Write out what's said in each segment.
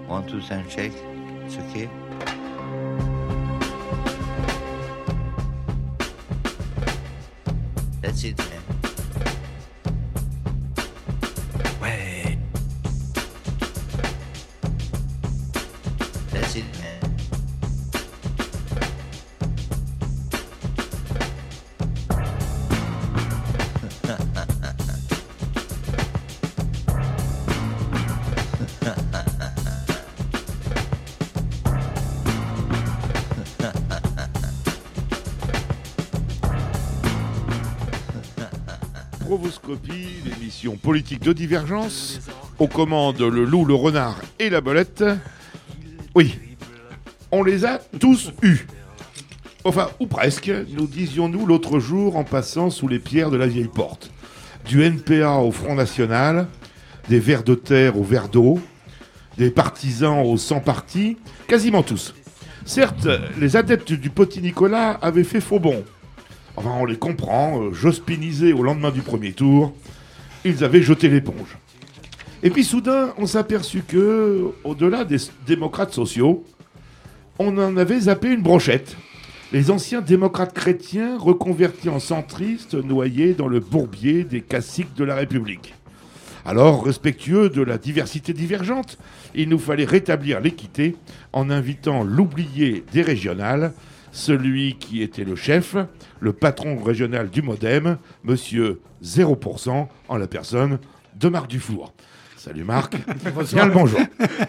1, 2, sound check. It's okay. That's it, man. Ouais. That's it, man. Provoscopie, l'émission politique de divergence, aux commandes le loup, le renard et la belette. Oui, on les a tous eus. Enfin, ou presque, nous disions-nous l'autre jour en passant sous les pierres de la vieille porte. Du NPA au Front National, des vers de terre aux vers d'eau, des partisans aux sans-partis, quasiment tous. Certes, les adeptes du petit Nicolas avaient fait faux bond. Enfin, on les comprend, jospinisés au lendemain du premier tour, ils avaient jeté l'éponge. Et puis soudain, on s'aperçut que, au-delà des démocrates sociaux, on en avait zappé une brochette. Les anciens démocrates chrétiens reconvertis en centristes, noyés dans le bourbier des caciques de la République. Alors, respectueux de la diversité divergente, il nous fallait rétablir l'équité en invitant l'oublié des régionales, celui qui était le chef, le patron régional du MoDem, monsieur 0%, en la personne de Marc Dufour. Salut Marc. Bien le bonjour.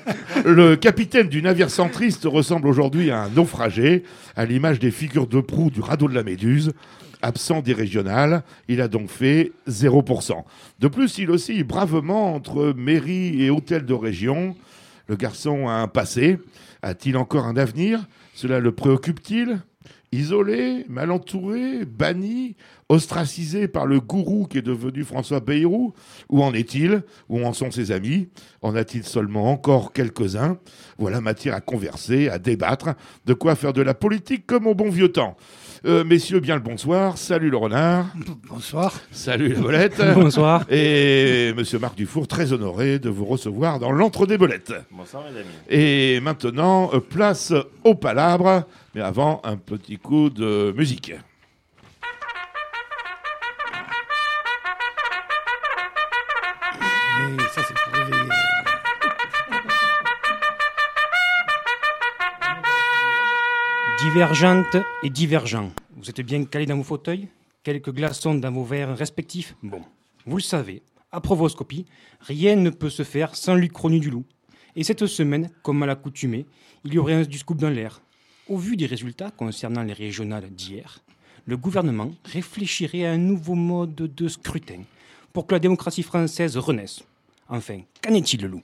Le capitaine du navire centriste ressemble aujourd'hui à un naufragé, à l'image des figures de proue du radeau de la Méduse. Absent des régionales, il a donc fait 0%. De plus, il oscille bravement entre mairie et hôtel de région. Le garçon a un passé. A-t-il encore un avenir ? Cela le préoccupe-t-il ? Isolé, mal entouré, banni, ostracisé par le gourou qui est devenu François Bayrou ? Où en est-il ? Où en sont ses amis ? En a-t-il seulement encore quelques-uns ? Voilà matière à converser, à débattre, de quoi faire de la politique comme au bon vieux temps. Messieurs, bien le bonsoir. Salut le renard. Bonsoir. Salut la belette. Bonsoir. Et monsieur Marc Dufour, très honoré de vous recevoir dans l'entre des belettes. Bonsoir mes amis. Et maintenant, place au palabre. Mais avant, un petit coup de musique. Et ça, c'est pour réveiller. Divergente et divergent. Vous êtes bien calés dans vos fauteuils ? Quelques glaçons dans vos verres respectifs ? Bon, vous le savez, à Provoscopie, rien ne peut se faire sans l'Uchronie du loup. Et cette semaine, comme à l'accoutumée, il y aurait du scoop dans l'air. Au vu des résultats concernant les régionales d'hier, le gouvernement réfléchirait à un nouveau mode de scrutin pour que la démocratie française renaisse. Enfin, qu'en est-il, le loup ?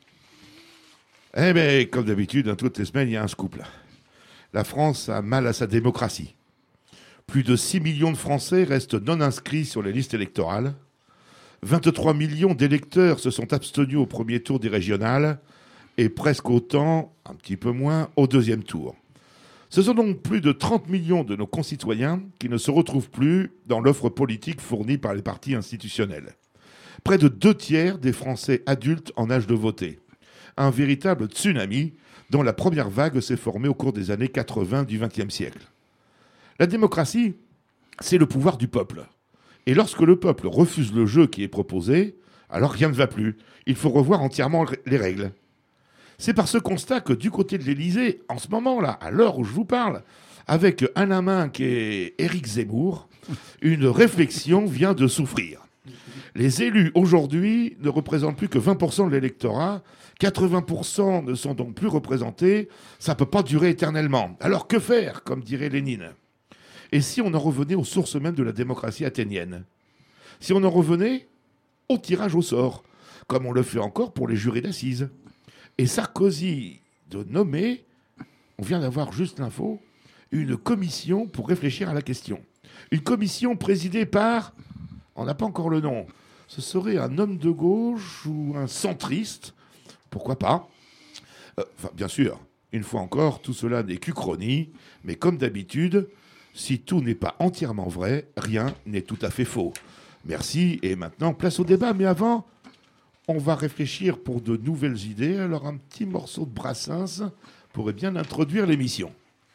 Eh bien, comme d'habitude, toutes les semaines, il y a un scoop là. La France a mal à sa démocratie. Plus de 6 millions de Français restent non inscrits sur les listes électorales. 23 millions d'électeurs se sont abstenus au premier tour des régionales et presque autant, un petit peu moins, au deuxième tour. Ce sont donc plus de 30 millions de nos concitoyens qui ne se retrouvent plus dans l'offre politique fournie par les partis institutionnels. Près de 2/3 des Français adultes en âge de voter. Un véritable tsunami dont la première vague s'est formée au cours des années 80 du XXe siècle. La démocratie, c'est le pouvoir du peuple. Et lorsque le peuple refuse le jeu qui est proposé, alors rien ne va plus. Il faut revoir entièrement les règles. C'est par ce constat que du côté de l'Élysée, en ce moment-là, à l'heure où je vous parle, avec un la main qui est Éric Zemmour, une réflexion vient de souffrir. Les élus, aujourd'hui, ne représentent plus que 20% de l'électorat. 80% ne sont donc plus représentés. Ça ne peut pas durer éternellement. Alors que faire, comme dirait Lénine ? Et si on en revenait aux sources mêmes de la démocratie athénienne ? Si on en revenait au tirage au sort, comme on le fait encore pour les jurés d'assises ? Et Sarkozy de nommer, on vient d'avoir juste l'info, une commission pour réfléchir à la question. Une commission présidée par, on n'a pas encore le nom, ce serait un homme de gauche ou un centriste, pourquoi pas ? Enfin, bien sûr, une fois encore, tout cela n'est qu'uchronie, mais comme d'habitude, si tout n'est pas entièrement vrai, rien n'est tout à fait faux. Merci, et maintenant, place au débat, mais avant, on va réfléchir pour de nouvelles idées. Alors un petit morceau de Brassens pourrait bien introduire l'émission.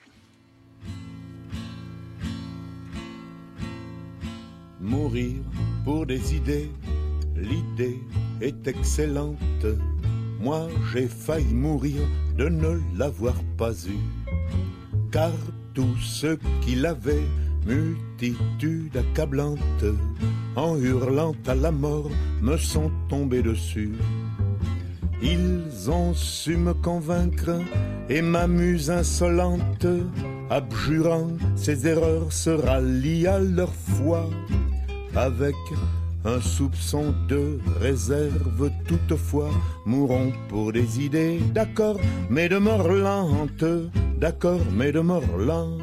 Mourir pour des idées, l'idée est excellente. Moi j'ai failli mourir de ne l'avoir pas eu, car tous ceux qui l'avaient, multitude accablante, en hurlant à la mort, me sont tombés dessus. Ils ont su me convaincre et ma muse insolente, abjurant ses erreurs, se rallie à leur foi, avec un soupçon de réserve toutefois. Mourons pour des idées, d'accord, mais de mort lente, d'accord, mais de mort lente.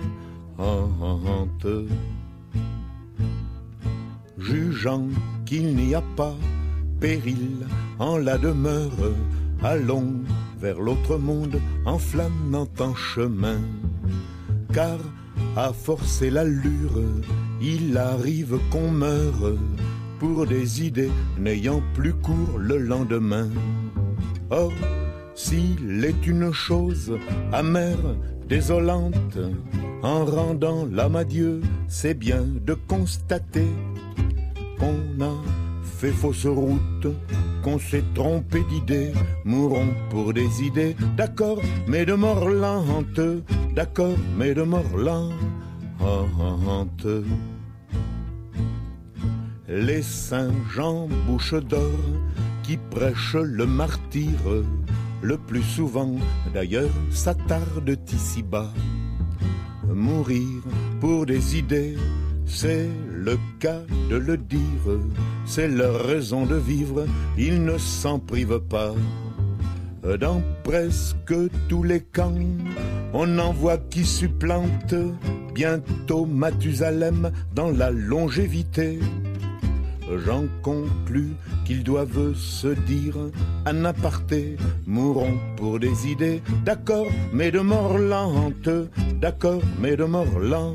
Jugeant qu'il n'y a pas péril en la demeure, allons vers l'autre monde en flânant en chemin, car à forcer l'allure, il arrive qu'on meure pour des idées n'ayant plus cours le lendemain. Or, s'il est une chose amère, désolante, en rendant l'âme à Dieu, c'est bien de constater qu'on a fait fausse route, qu'on s'est trompé d'idées. Mourons pour des idées, d'accord, mais de mort lente, d'accord, mais de mort lente. Les saints Jean bouche d'or qui prêchent le martyre, le plus souvent d'ailleurs s'attardent ici-bas. Mourir pour des idées, c'est le cas de le dire, c'est leur raison de vivre, ils ne s'en privent pas. Dans presque tous les camps, on en voit qui supplantent bientôt Mathusalem dans la longévité. J'en conclus qu'ils doivent se dire en aparté, mourons pour des idées, d'accord, mais de mort lente, d'accord, mais de mort lente.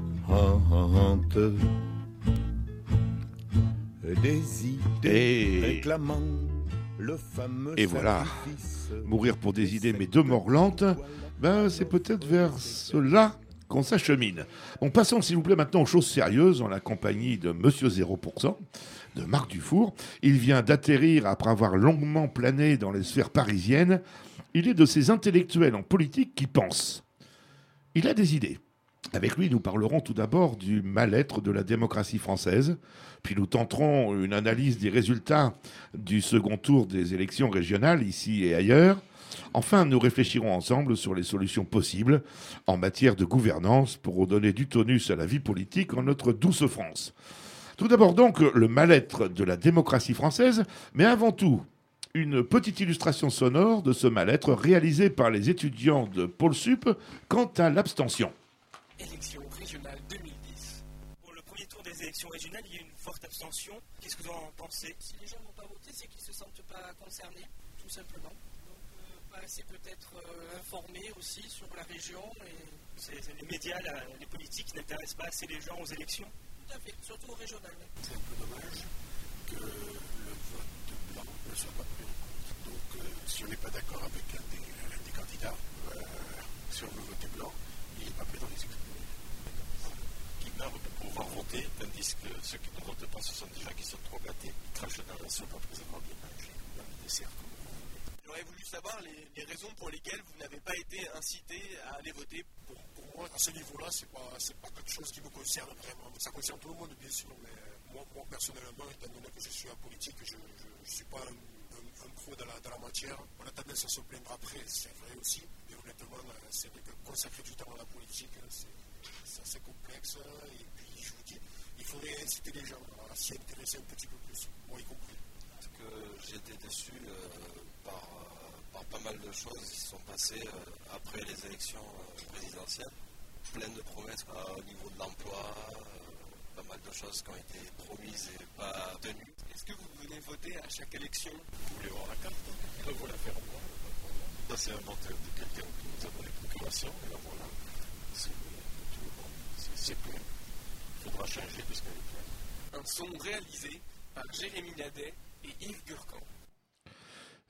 Des idées réclamant le fameux Et voilà, sacrifice. mourir pour des idées mais de mort lente, ben, c'est peut-être vers cela qu'on s'achemine. Bon, passons s'il vous plaît maintenant aux choses sérieuses en la compagnie de Monsieur 0%, de Marc Dufour. Il vient d'atterrir après avoir longuement plané dans les sphères parisiennes. Il est de ces intellectuels en politique qui pensent. Il a des idées. Avec lui, nous parlerons tout d'abord du mal-être de la démocratie française, puis nous tenterons une analyse des résultats du second tour des élections régionales, ici et ailleurs. Enfin, nous réfléchirons ensemble sur les solutions possibles en matière de gouvernance pour redonner du tonus à la vie politique en notre douce France. Tout d'abord donc, le mal-être de la démocratie française, mais avant tout, une petite illustration sonore de ce mal-être réalisée par les étudiants de Pôle Sup quant à l'abstention. Élections régionales 2010. Pour le premier tour des élections régionales, il y a eu une forte abstention. Qu'est-ce que vous en pensez? Si les gens n'ont pas voté, c'est qu'ils ne se sentent pas concernés, tout simplement. Donc, pas assez peut-être informés aussi sur la région. Et... les médias, les politiques n'intéressent pas assez les gens aux élections? Tout à fait, surtout aux régionales. C'est un peu dommage que le vote blanc ne soit pas pris en compte. Donc, si on n'est pas d'accord avec un des candidats, si on veut voter blanc, il n'est pas pris dans les exprimer. Qui meurent pour pouvoir voter, tandis que ceux qui ne votent pas, ce sont des gens qui sont trop gâtés, qui crachent dans la soupe après avoir bien mangé, dans le dessert. J'aurais voulu savoir les raisons pour lesquelles vous n'avez pas été incité à aller voter. Pour moi, à ce niveau-là, c'est pas quelque chose qui me concerne vraiment. Ça concerne tout le monde, bien sûr, mais moi personnellement, étant donné que je suis en politique, je ne suis pas un pro dans la matière. On a tendance à se plaindre après, c'est vrai aussi. Mais honnêtement, c'est vrai que consacrer du temps à la politique, c'est assez complexe. Et puis, je vous dis, il faudrait inciter les gens à s'y intéresser un petit peu plus, moi y compris. Parce que j'ai été déçu par pas mal de choses qui se sont passées après les élections présidentielles. Plein de promesses au niveau de l'emploi, pas mal de choses qui ont été promises et pas tenues. Est-ce que vous venez voter à chaque élection? Vous voulez voir la carte? Il faut la faire voir. Ça, c'est un menteur de quelqu'un qui nous a donné procuration. Et là, voilà. C'est tout le monde. C'est plein. Il faudra changer puisqu'elle est pleine. Un son réalisé par Jérémy Nadet et Yves Gurcan.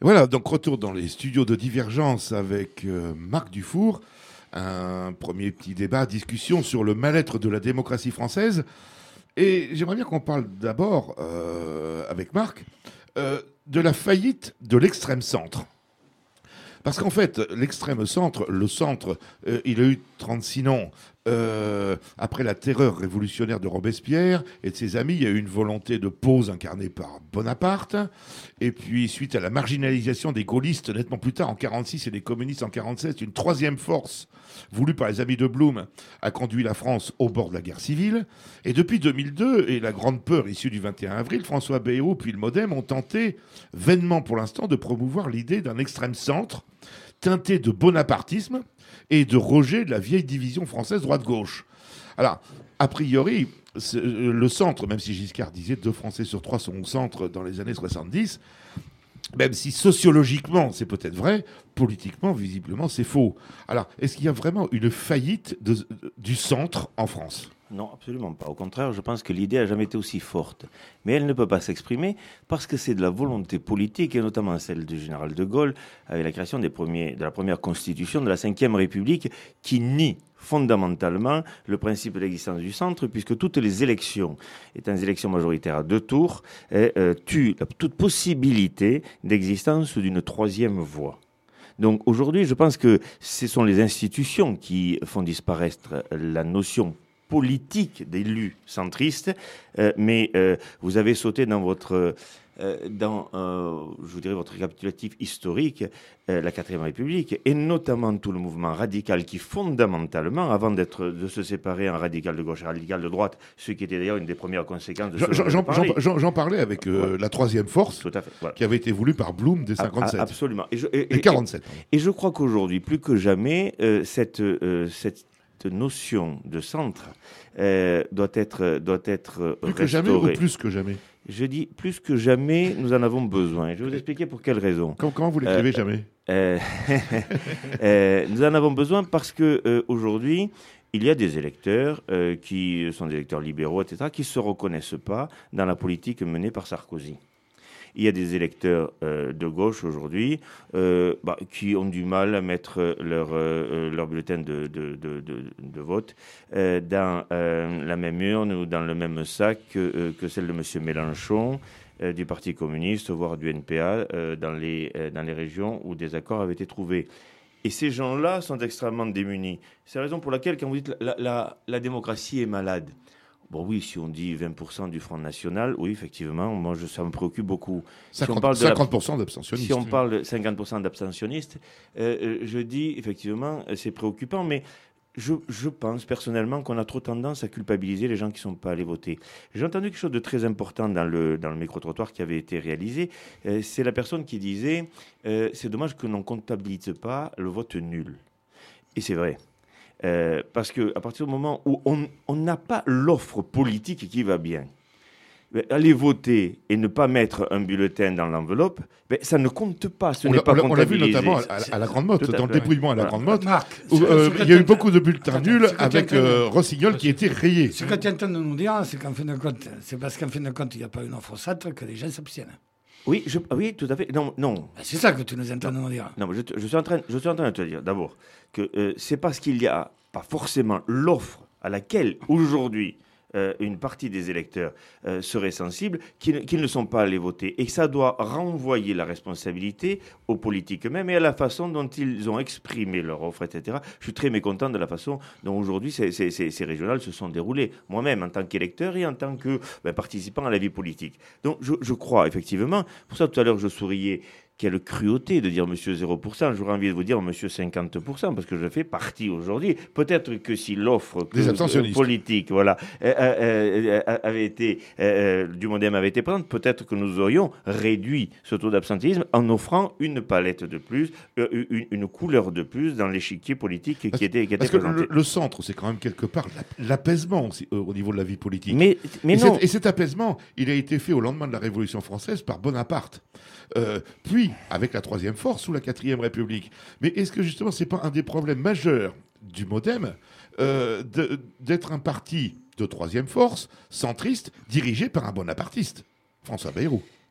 Voilà, donc retour dans les studios de Divergence avec Marc Dufour. Un premier petit débat, discussion sur le mal-être de la démocratie française. Et j'aimerais bien qu'on parle d'abord, avec Marc, de la faillite de l'extrême centre. Parce qu'en fait, l'extrême centre, le centre, il a eu 36 noms. Après la terreur révolutionnaire de Robespierre et de ses amis, il y a eu une volonté de pause incarnée par Bonaparte. Et puis, suite à la marginalisation des gaullistes, nettement plus tard, en 1946, et des communistes en 1947, une troisième force, voulue par les amis de Blum, a conduit la France au bord de la guerre civile. Et depuis 2002, et la grande peur issue du 21 avril, François Bayrou puis le MoDem ont tenté, vainement pour l'instant, de promouvoir l'idée d'un extrême centre teinté de bonapartisme et de rejet de la vieille division française droite-gauche. Alors, a priori, le centre, même si Giscard disait 2 Français sur 3 sont au centre dans les années 70, même si sociologiquement c'est peut-être vrai, politiquement, visiblement, c'est faux. Alors, est-ce qu'il y a vraiment une faillite du centre en France ? Non, absolument pas. Au contraire, je pense que l'idée n'a jamais été aussi forte. Mais elle ne peut pas s'exprimer parce que c'est de la volonté politique, et notamment celle du général de Gaulle, avec la création de la première constitution de la Ve République, qui nie fondamentalement le principe de l'existence du centre, puisque toutes les élections, étant des élections majoritaires à 2 tours, tuent toute possibilité d'existence d'une troisième voie. Donc aujourd'hui, je pense que ce sont les institutions qui font disparaître la notion politique d'élus centristes, mais vous avez sauté dans votre votre récapitulatif historique, la 4e République, et notamment tout le mouvement radical qui, fondamentalement, avant de se séparer en radical de gauche et radical de droite, ce qui était d'ailleurs une des premières conséquences de ce J'en parlais avec la troisième force, tout à fait, voilà, qui avait été voulue par Blum dès 57. Absolument. Et 47. Et je crois qu'aujourd'hui, plus que jamais, cette notion de centre doit être plus que restaurée. jamais ou plus que jamais? Je dis plus que jamais, nous en avons besoin. Je vais vous expliquer pour quelles raisons. Comment vous l'écrivez jamais? Nous en avons besoin parce que aujourd'hui, il y a des électeurs qui sont des électeurs libéraux, etc., qui ne se reconnaissent pas dans la politique menée par Sarkozy. Il y a des électeurs de gauche aujourd'hui qui ont du mal à mettre leur bulletin de vote dans la même urne ou dans le même sac que celle de M. Mélenchon du Parti communiste, voire du NPA, dans les régions où des accords avaient été trouvés. Et ces gens-là sont extrêmement démunis. C'est la raison pour laquelle, quand vous dites la démocratie est malade, bon oui, si on dit 20% du Front National, oui, effectivement, moi ça me préoccupe beaucoup. 50% d'abstentionnistes. Si on parle de 50% d'abstentionnistes, je dis effectivement, c'est préoccupant, mais je pense personnellement qu'on a trop tendance à culpabiliser les gens qui ne sont pas allés voter. J'ai entendu quelque chose de très important dans le micro-trottoir qui avait été réalisé. C'est la personne qui disait c'est dommage que l'on ne comptabilise pas le vote nul. Et c'est vrai. Parce qu'à partir du moment où on n'a pas l'offre politique qui va bien, aller voter et ne pas mettre un bulletin dans l'enveloppe, ça ne compte pas, ce n'est pas comptabilisé. On l'a vu notamment à la Grande Motte, dans le dépouillement à la Grande Motte, Marc, où il y a eu beaucoup de bulletins nuls avec Rossignol qui était rayé. Ce que tu entends de nous dire, c'est qu'en fin de compte, c'est parce qu'en fin de compte, il n'y a pas une offre centre que les gens s'abstiennent. Oui, oui, tout à fait. Non. C'est ça que tu nous entends nous dire. Non, mais je suis en train de te dire d'abord que c'est parce qu'il n'y a pas forcément l'offre à laquelle aujourd'hui une partie des électeurs seraient sensibles qu'ils ne sont pas allés voter. Et ça doit renvoyer la responsabilité aux politiques eux-mêmes et à la façon dont ils ont exprimé leur offre, etc. Je suis très mécontent de la façon dont aujourd'hui ces régionales se sont déroulées. Moi-même, en tant qu'électeur et en tant que participant à la vie politique. Donc je crois effectivement, pour ça tout à l'heure je souriais, quelle cruauté de dire monsieur 0%. J'aurais envie de vous dire monsieur 50%, parce que je fais partie aujourd'hui. Peut-être que si l'offre politique avait été, du MoDem avait été présente, peut-être que nous aurions réduit ce taux d'absentéisme en offrant une palette de plus, une couleur de plus dans l'échiquier politique qui était parce présenté. Que le centre, c'est quand même quelque part l'apaisement au niveau de la vie politique. Mais non. Et cet apaisement, il a été fait au lendemain de la Révolution française par Bonaparte. Puis avec la troisième force sous la 4e République. Mais est-ce que justement c'est pas un des problèmes majeurs du MoDem d'être un parti de troisième force, centriste, dirigé par un bonapartiste, François Bayrou?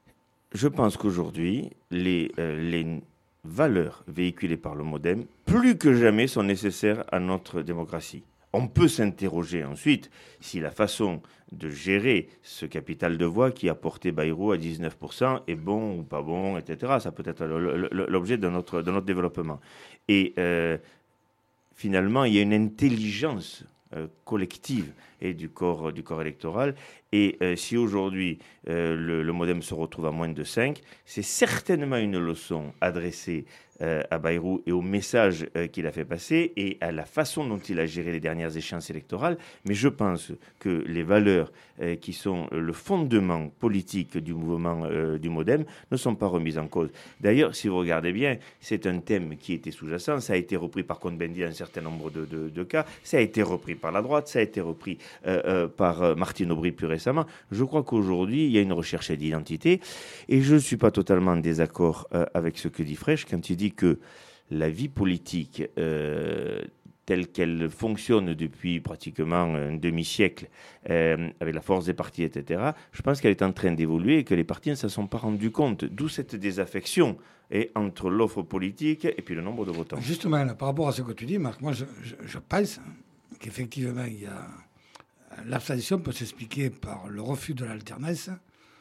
je pense qu'aujourd'hui, les valeurs véhiculées par le MoDem, plus que jamais, sont nécessaires à notre démocratie. On peut s'interroger ensuite si la façon de gérer ce capital de voix qui a porté Bayrou à 19% est bon ou pas bon, etc. Ça peut être l'objet de notre développement. Et finalement, il y a une intelligence collective et du corps électoral. Et si aujourd'hui le MoDem se retrouve à moins de 5, c'est certainement une leçon adressée à Bayrou et au message qu'il a fait passer et à la façon dont il a géré les dernières échéances électorales. Mais je pense que les valeurs qui sont le fondement politique du mouvement du MoDem ne sont pas remises en cause. D'ailleurs, si vous regardez bien, c'est un thème qui était sous-jacent. Ça a été repris par Cohn-Bendit dans un certain nombre de cas. Ça a été repris par la droite. Ça a été repris par Martine Aubry plus récemment. Je crois qu'aujourd'hui, il y a une recherche d'identité. Et je ne suis pas totalement en désaccord avec ce que dit Frêche quand il dit que la vie politique telle qu'elle fonctionne depuis pratiquement un demi-siècle, avec la force des partis, etc., je pense qu'elle est en train d'évoluer et que les partis ne s'en sont pas rendus compte. D'où cette désaffection entre l'offre politique et puis le nombre de votants. Justement, là, par rapport à ce que tu dis, Marc, moi, je pense qu'effectivement, l'abstention peut s'expliquer par le refus de l'alternance.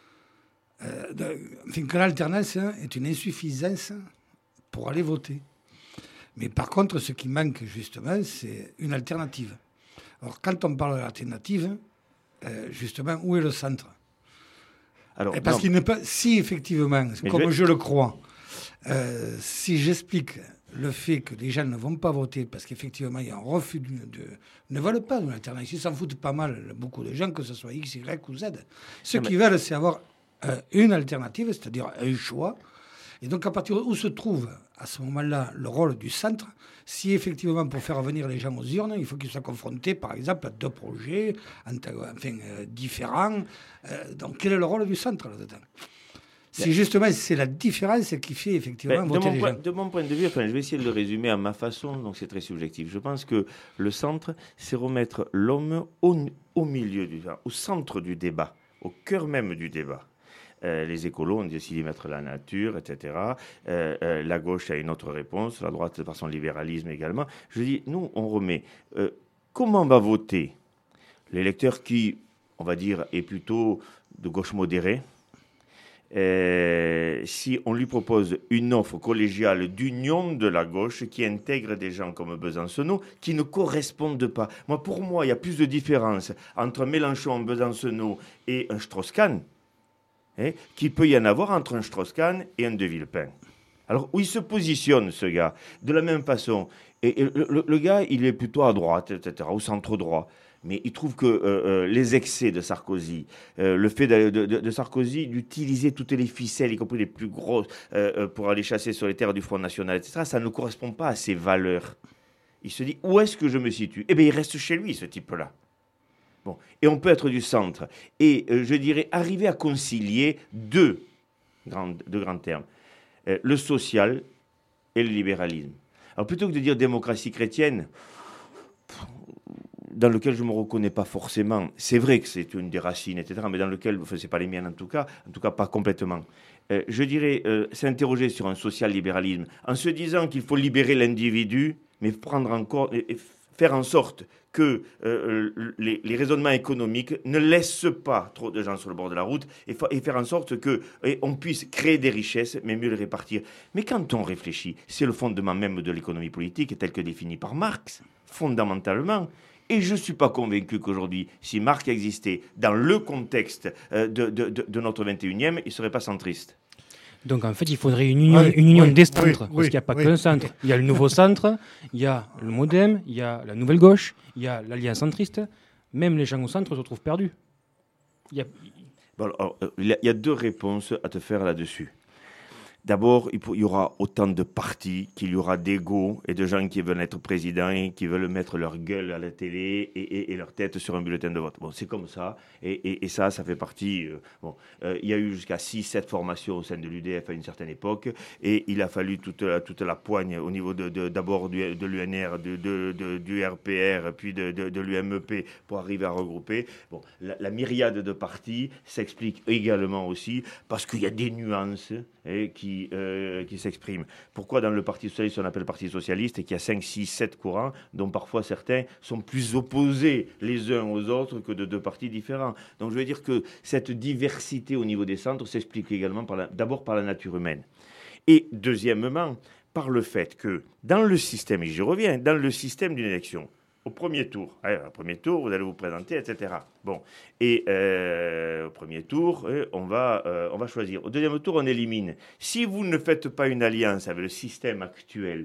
Que l'alternance est une insuffisance pour aller voter. Mais par contre, ce qui manque justement, c'est une alternative. Alors, quand on parle d'alternative, justement, où est le centre? Alors, parce qu'il n'est pas... Si, effectivement, comme je le crois, si j'explique le fait que les gens ne vont pas voter parce qu'effectivement, il y a un refus ne veulent pas d'une alternative. Ils s'en foutent pas mal, beaucoup de gens, que ce soit X, Y ou Z. Ce qu'ils veulent, c'est avoir une alternative, c'est-à-dire un choix. Et donc, à partir où se trouve, à ce moment-là, le rôle du centre, si effectivement, pour faire venir les gens aux urnes, il faut qu'ils soient confrontés, par exemple, à deux projets différents. Donc, quel est le rôle du centre là-dedans? Si justement, c'est la différence qui fait effectivement voter les gens. De mon point de vue, je vais essayer de le résumer à ma façon, donc c'est très subjectif. Je pense que le centre, c'est remettre l'homme au milieu, au centre du débat, au cœur même du débat. Les écolos ont décidé de mettre la nature, etc. La gauche a une autre réponse, la droite par son libéralisme également. Je dis, nous, on remet. Comment va voter l'électeur qui, on va dire, est plutôt de gauche modérée, si on lui propose une offre collégiale d'union de la gauche qui intègre des gens comme Besancenot qui ne correspondent pas. Pour moi, il y a plus de différence entre Mélenchon, Besancenot et un Strauss-Kahn qu'il peut y en avoir entre un Strauss-Kahn et un De Villepin. Alors, où il se positionne, ce gars? De la même façon. Et le gars, il est plutôt à droite, etc., au centre-droit. Mais il trouve que les excès de Sarkozy, le fait de Sarkozy d'utiliser toutes les ficelles, y compris les plus grosses, pour aller chasser sur les terres du Front National, etc., ça ne correspond pas à ses valeurs. Il se dit, où est-ce que je me situe? Eh bien, il reste chez lui, ce type-là. Bon. Et on peut être du centre. Et je dirais, arriver à concilier deux grands termes. Le social et le libéralisme. Alors, plutôt que de dire démocratie chrétienne, dans lequel je ne me reconnais pas forcément. C'est vrai que c'est une des racines, etc., mais dans lequel, ce n'est pas les miennes en tout cas pas complètement. Je dirais s'interroger sur un social-libéralisme en se disant qu'il faut libérer l'individu, mais prendre en compte et faire en sorte que les raisonnements économiques ne laissent pas trop de gens sur le bord de la route et faire en sorte qu'on puisse créer des richesses, mais mieux les répartir. Mais quand on réfléchit, c'est le fondement même de l'économie politique tel que défini par Marx, fondamentalement. Et je ne suis pas convaincu qu'aujourd'hui, si Marx existait dans le contexte de notre 21e, il ne serait pas centriste. Donc en fait, il faudrait une union des centres, parce qu'il n'y a pas qu'un centre. Il y a le nouveau centre, il y a le MoDem, il y a la nouvelle gauche, il y a l'Alliance centriste. Même les gens au centre se retrouvent perdus. Il y a deux réponses à te faire là-dessus. D'abord, il y aura autant de partis qu'il y aura d'égos et de gens qui veulent être présidents et qui veulent mettre leur gueule à la télé et leur tête sur un bulletin de vote. Bon, c'est comme ça. Et ça fait partie... il y a eu jusqu'à 6-7 formations au sein de l'UDF à une certaine époque. Et il a fallu toute la poigne au niveau d'abord de l'UNR, du RPR, puis de l'UMEP pour arriver à regrouper. Bon, la myriade de partis s'explique également aussi parce qu'il y a des nuances qui s'expriment. Pourquoi dans le Parti socialiste on appelle Parti socialiste et qu'il y a 5, 6, 7 courants dont parfois certains sont plus opposés les uns aux autres que de deux partis différents. Donc je veux dire que cette diversité au niveau des centres s'explique également d'abord par la nature humaine. Et deuxièmement, par le fait que dans le système, et j'y reviens, dans le système d'une élection, au premier tour, vous allez vous présenter, etc. Bon, et au premier tour, on va choisir. Au deuxième tour, on élimine. Si vous ne faites pas une alliance avec le système actuel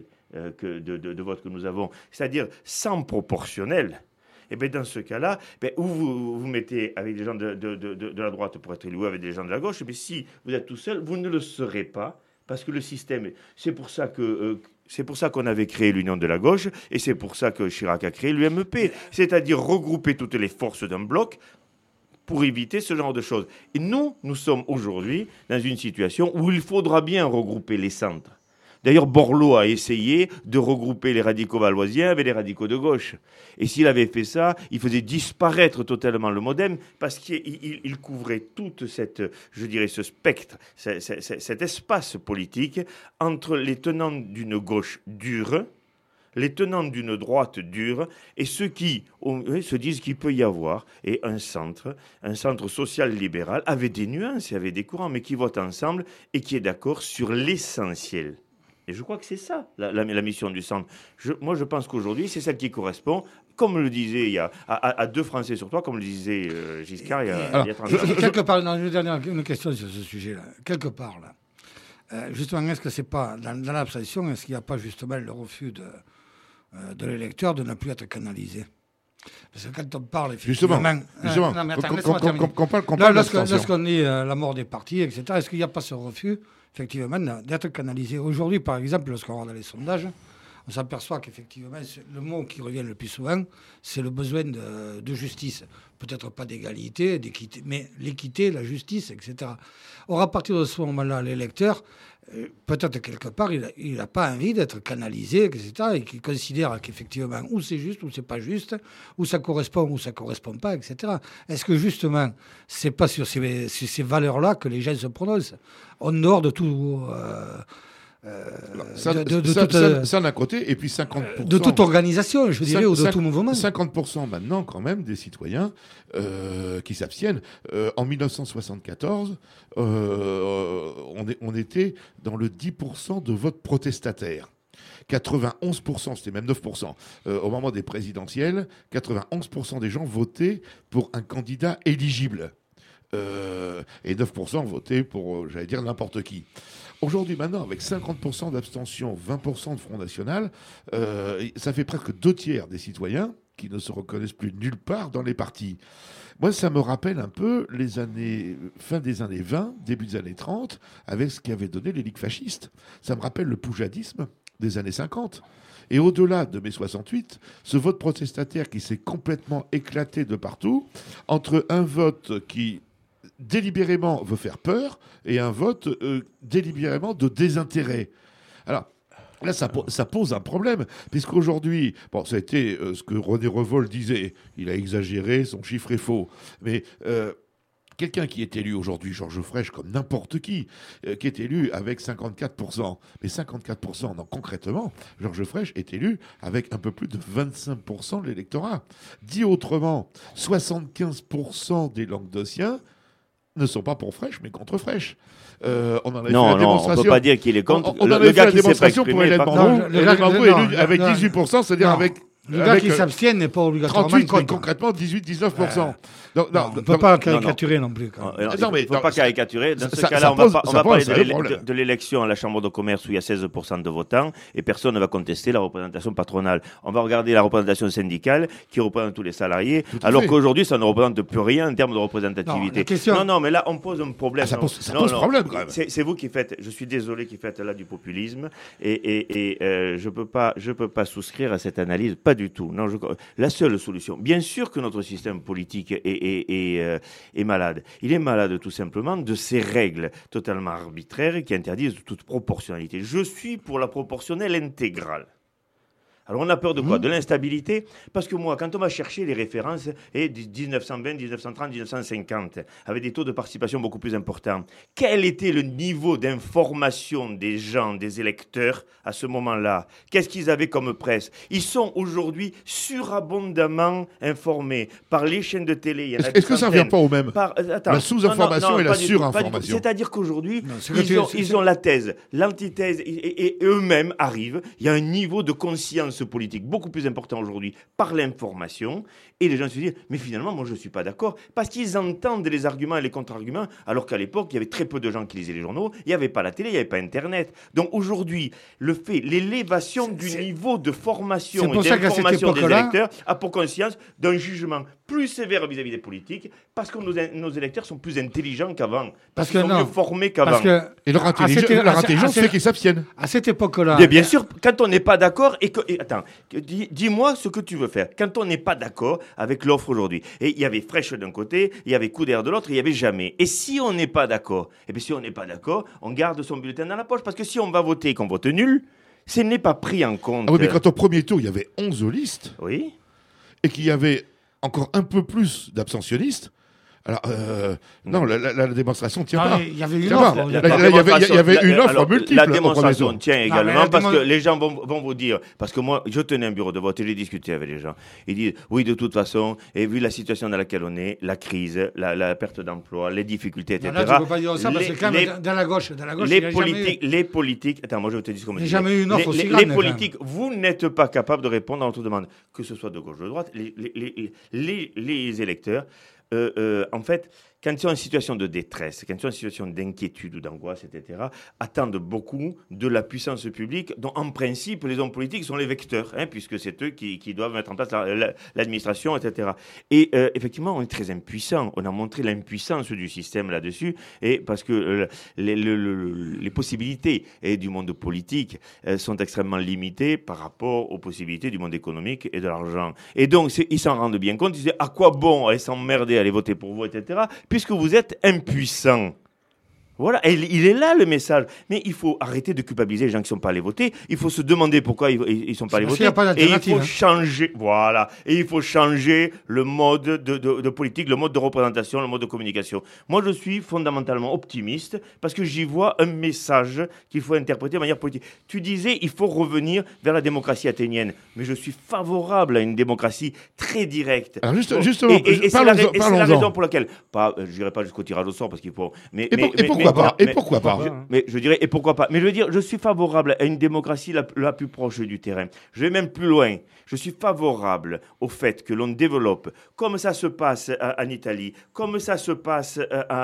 de vote que nous avons, c'est-à-dire sans proportionnel, et bien dans ce cas-là, où vous mettez avec des gens de la droite pour être élu ou avec des gens de la gauche, mais si vous êtes tout seul, vous ne le serez pas, parce que le système, c'est pour ça qu'on avait créé l'Union de la gauche et c'est pour ça que Chirac a créé l'UMEP, c'est-à-dire regrouper toutes les forces d'un bloc pour éviter ce genre de choses. Et nous sommes aujourd'hui dans une situation où il faudra bien regrouper les centres. D'ailleurs, Borloo a essayé de regrouper les radicaux valoisiens avec les radicaux de gauche. Et s'il avait fait ça, il faisait disparaître totalement le MoDem parce qu'il couvrait toute ce spectre, cet espace politique entre les tenants d'une gauche dure, les tenants d'une droite dure et ceux qui se disent qu'il peut y avoir un centre social-libéral avec des nuances et avec des courants, mais qui votent ensemble et qui est d'accord sur l'essentiel. Et je crois que c'est ça, la mission du centre. Moi, je pense qu'aujourd'hui, c'est celle qui correspond, comme le disait, à 2 Français sur 3, comme le disait Giscard il y a 30 ans. Quelque part, une question sur ce sujet-là. Quelque part, là. Justement, est-ce que c'est pas, dans l'abstention, est-ce qu'il n'y a pas justement le refus de l'électeur de ne plus être canalisé ? Parce que quand on parle, effectivement... Justement, lorsqu'on dit la mort des partis, etc., est-ce qu'il n'y a pas ce refus, effectivement, d'être canalisé ? Aujourd'hui, par exemple, lorsqu'on regarde les sondages, on s'aperçoit qu'effectivement, le mot qui revient le plus souvent, c'est le besoin de justice. Peut-être pas d'égalité, d'équité, mais l'équité, la justice, etc. Or, à partir de ce moment-là, l'électeur, peut-être quelque part, il n'a pas envie d'être canalisé, etc., et qu'il considère qu'effectivement, ou c'est juste, ou c'est pas juste, ou ça correspond pas, etc. Est-ce que justement, c'est pas sur ces valeurs-là que les gens se prononcent, en dehors de tout... ça d'un côté, et puis 50%... de toute organisation, je dirais, ou de tout mouvement. 50% maintenant, quand même, des citoyens qui s'abstiennent. En 1974, on était dans le 10% de vote protestataire. 91%, c'était même 9%. Au moment des présidentielles, 91% des gens votaient pour un candidat éligible. Et 9% votaient pour, j'allais dire, n'importe qui. Aujourd'hui, maintenant, avec 50% d'abstention, 20% de Front National, ça fait presque 2/3 des citoyens qui ne se reconnaissent plus nulle part dans les partis. Moi, ça me rappelle un peu fin des années 20, début des années 30, avec ce qui avait donné les ligues fascistes. Ça me rappelle le poujadisme des années 50. Et au-delà de mai 68, ce vote protestataire qui s'est complètement éclaté de partout, entre un vote qui délibérément veut faire peur et un vote délibérément de désintérêt. Alors, là, ça pose un problème, puisqu'aujourd'hui, ça a été ce que René Revol disait, il a exagéré, son chiffre est faux, mais quelqu'un qui est élu aujourd'hui, Georges Frêche, comme n'importe qui est élu avec 54%, mais 54%, non, concrètement, Georges Frêche est élu avec un peu plus de 25% de l'électorat. Dit autrement, 75% des Languedociens ne sont pas pour Frêche, mais contre Frêche. On en avait fait la démonstration. On ne peut pas dire qu'il est contre. On en avait fait la démonstration pour Hélène Mandroux. Hélène Mandroux est élue avec 18%, c'est-à-dire avec Le gars qui s'abstient n'est pas obligatoirement 38, mais contre. concrètement 18-19%. On ne peut pas caricaturer non plus. Il ne faut pas caricaturer. Dans ce ça cas-là, pose- on ça va pose parler un problème. de l'élection à la Chambre de commerce où il y a 16% de votants et personne ne va contester la représentation patronale. On va regarder la représentation syndicale qui représente tous les salariés, à alors fait. qu'aujourd'hui, ça ne représente plus rien en termes de représentativité. Non, la question- Non, mais là, on pose un problème. Ça pose problème, quand même. C'est vous qui faites, je suis désolé, qui faites là du populisme et je peux pas souscrire à cette analyse, pas du tout. Non, la seule solution, bien sûr que notre système politique est malade. Il est malade tout simplement de ces règles totalement arbitraires qui interdisent toute proportionnalité. Je suis pour la proportionnelle intégrale. Alors on a peur de quoi? De l'instabilité? Parce que moi, quand on va chercher les références, 1920, 1930, 1950, avec des taux de participation beaucoup plus importants, quel était le niveau d'information des gens, des électeurs à ce moment-là? Qu'est-ce qu'ils avaient comme presse? Ils sont aujourd'hui surabondamment informés par les chaînes de télé. Il y en a Est-ce que ça ne revient pas au même? La sous-information non, et la pas du tout, surinformation. pas du tout. C'est-à-dire qu'aujourd'hui, Non, ils ont la thèse, l'antithèse, et eux-mêmes arrivent. Il y a un niveau de conscience politique beaucoup plus important aujourd'hui par l'information. Et les gens se disent, mais finalement, moi, je ne suis pas d'accord. Parce qu'ils entendent les arguments et les contre-arguments, alors qu'à l'époque, il y avait très peu de gens qui lisaient les journaux. Il n'y avait pas la télé, il n'y avait pas Internet. Donc aujourd'hui, l'élévation du niveau de formation et d'information des électeurs a pour conscience d'un jugement plus sévère vis-à-vis des politiques, parce que nos électeurs sont plus intelligents qu'avant, parce qu'ils sont mieux formés qu'avant. Et leur intelligence fait qu'ils s'abstiennent. À cette époque-là... Bien sûr, quand on n'est pas d'accord, attends, dis-moi ce que tu veux faire. Quand on n'est pas d'accord avec l'offre aujourd'hui, et il y avait Fraîche d'un côté, il y avait Coup d'air de l'autre, il y avait Jamais. Et si on n'est pas d'accord, on garde son bulletin dans la poche, parce que si on va voter et qu'on vote nul, ce n'est pas pris en compte. Ah oui, mais quand au premier tour, il y avait 11 listes, oui, et qu'il y avait encore un peu plus d'abstentionnistes, alors, non, la démonstration ne tient pas. Il y avait une Tient offre. pas. Il y avait une offre multiple. La démonstration tient également parce que que les gens vont vous dire, parce que moi, je tenais un bureau de vote et j'ai discuté avec les gens. Ils disent, oui, de toute façon, et vu la situation dans laquelle on est, la crise, la perte d'emploi, les difficultés, etc. Là, tu ne peux pas dire ça, parce que quand même, dans la gauche, les politiques, attends, moi je vais te dire comment il n'y a jamais eu une offre aussi grande. Les politiques, vous n'êtes pas capable de répondre à notre demande, que ce soit de gauche ou de droite, les électeurs. En fait, quand ils sont en situation de détresse, quand ils sont en situation d'inquiétude ou d'angoisse, etc., attendent beaucoup de la puissance publique, dont en principe les hommes politiques sont les vecteurs, puisque c'est eux qui doivent mettre en place l'administration, etc. Et effectivement, on est très impuissant. On a montré l'impuissance du système là-dessus, et parce que les possibilités du monde politique sont extrêmement limitées par rapport aux possibilités du monde économique et de l'argent. Et donc, ils s'en rendent bien compte. Ils disent, à quoi bon aller s'emmerder, aller voter pour vous, etc., puisque vous êtes impuissant. Voilà, et il est là le message. Mais il faut arrêter de culpabiliser les gens qui ne sont pas allés voter. Il faut se demander pourquoi ils ne sont pas allés voter. Et il faut changer, voilà. Et il faut changer le mode de politique, le mode de représentation, le mode de communication. Moi, je suis fondamentalement optimiste parce que j'y vois un message qu'il faut interpréter de manière politique. Tu disais, il faut revenir vers la démocratie athénienne. Mais je suis favorable à une démocratie très directe. Alors justement, et c'est la raison pour laquelle, je dirais pas jusqu'au tirage au sort parce qu'il faut. Pourquoi pas Mais je dirais, et pourquoi pas? Mais je veux dire, je suis favorable à une démocratie la plus proche du terrain. Je vais même plus loin. Je suis favorable au fait que l'on développe, comme ça se passe en Italie, comme ça se passe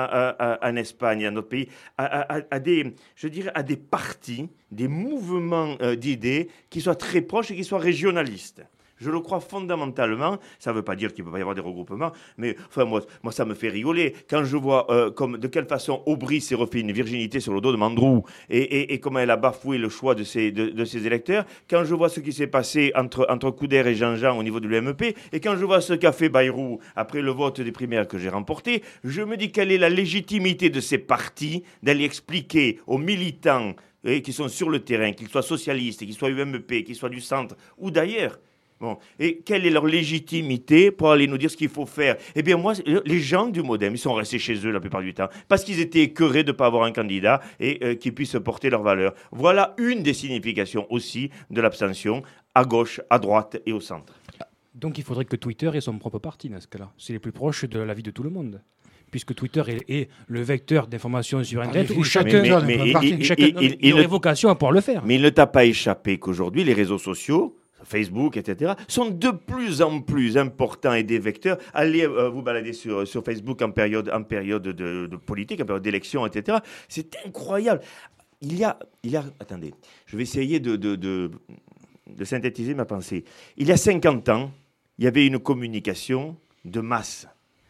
en Espagne, dans notre pays, à des partis, des mouvements d'idées qui soient très proches et qui soient régionalistes. Je le crois fondamentalement. Ça ne veut pas dire qu'il ne peut pas y avoir des regroupements, mais enfin, moi, ça me fait rigoler. Quand je vois de quelle façon Aubry s'est refait une virginité sur le dos de Mandrou et comment elle a bafoué le choix de ses électeurs, quand je vois ce qui s'est passé entre Coudert et Jean-Jean au niveau de l'UMP, et quand je vois ce qu'a fait Bayrou après le vote des primaires que j'ai remporté, je me dis quelle est la légitimité de ces partis d'aller expliquer aux militants qui sont sur le terrain, qu'ils soient socialistes, qu'ils soient UMP, qu'ils soient du centre ou d'ailleurs. Bon. Et quelle est leur légitimité pour aller nous dire ce qu'il faut faire? Eh bien, moi, les gens du Modem, ils sont restés chez eux la plupart du temps, parce qu'ils étaient écœurés de ne pas avoir un candidat et qui puisse porter leurs valeurs. Voilà une des significations aussi de l'abstention, à gauche, à droite et au centre. Donc il faudrait que Twitter ait son propre parti dans ce cas-là. C'est les plus proches de la vie de tout le monde. Puisque Twitter est le vecteur d'information sur Internet où chacun aurait vocation à pouvoir le faire. Mais il ne t'a pas échappé qu'aujourd'hui, les réseaux sociaux, Facebook, etc., sont de plus en plus importants et des vecteurs. Allez vous balader sur Facebook en période de politique, en période d'élection, etc. C'est incroyable. Il y a, attendez, je vais essayer de synthétiser ma pensée. Il y a 50 ans, il y avait une communication de masse.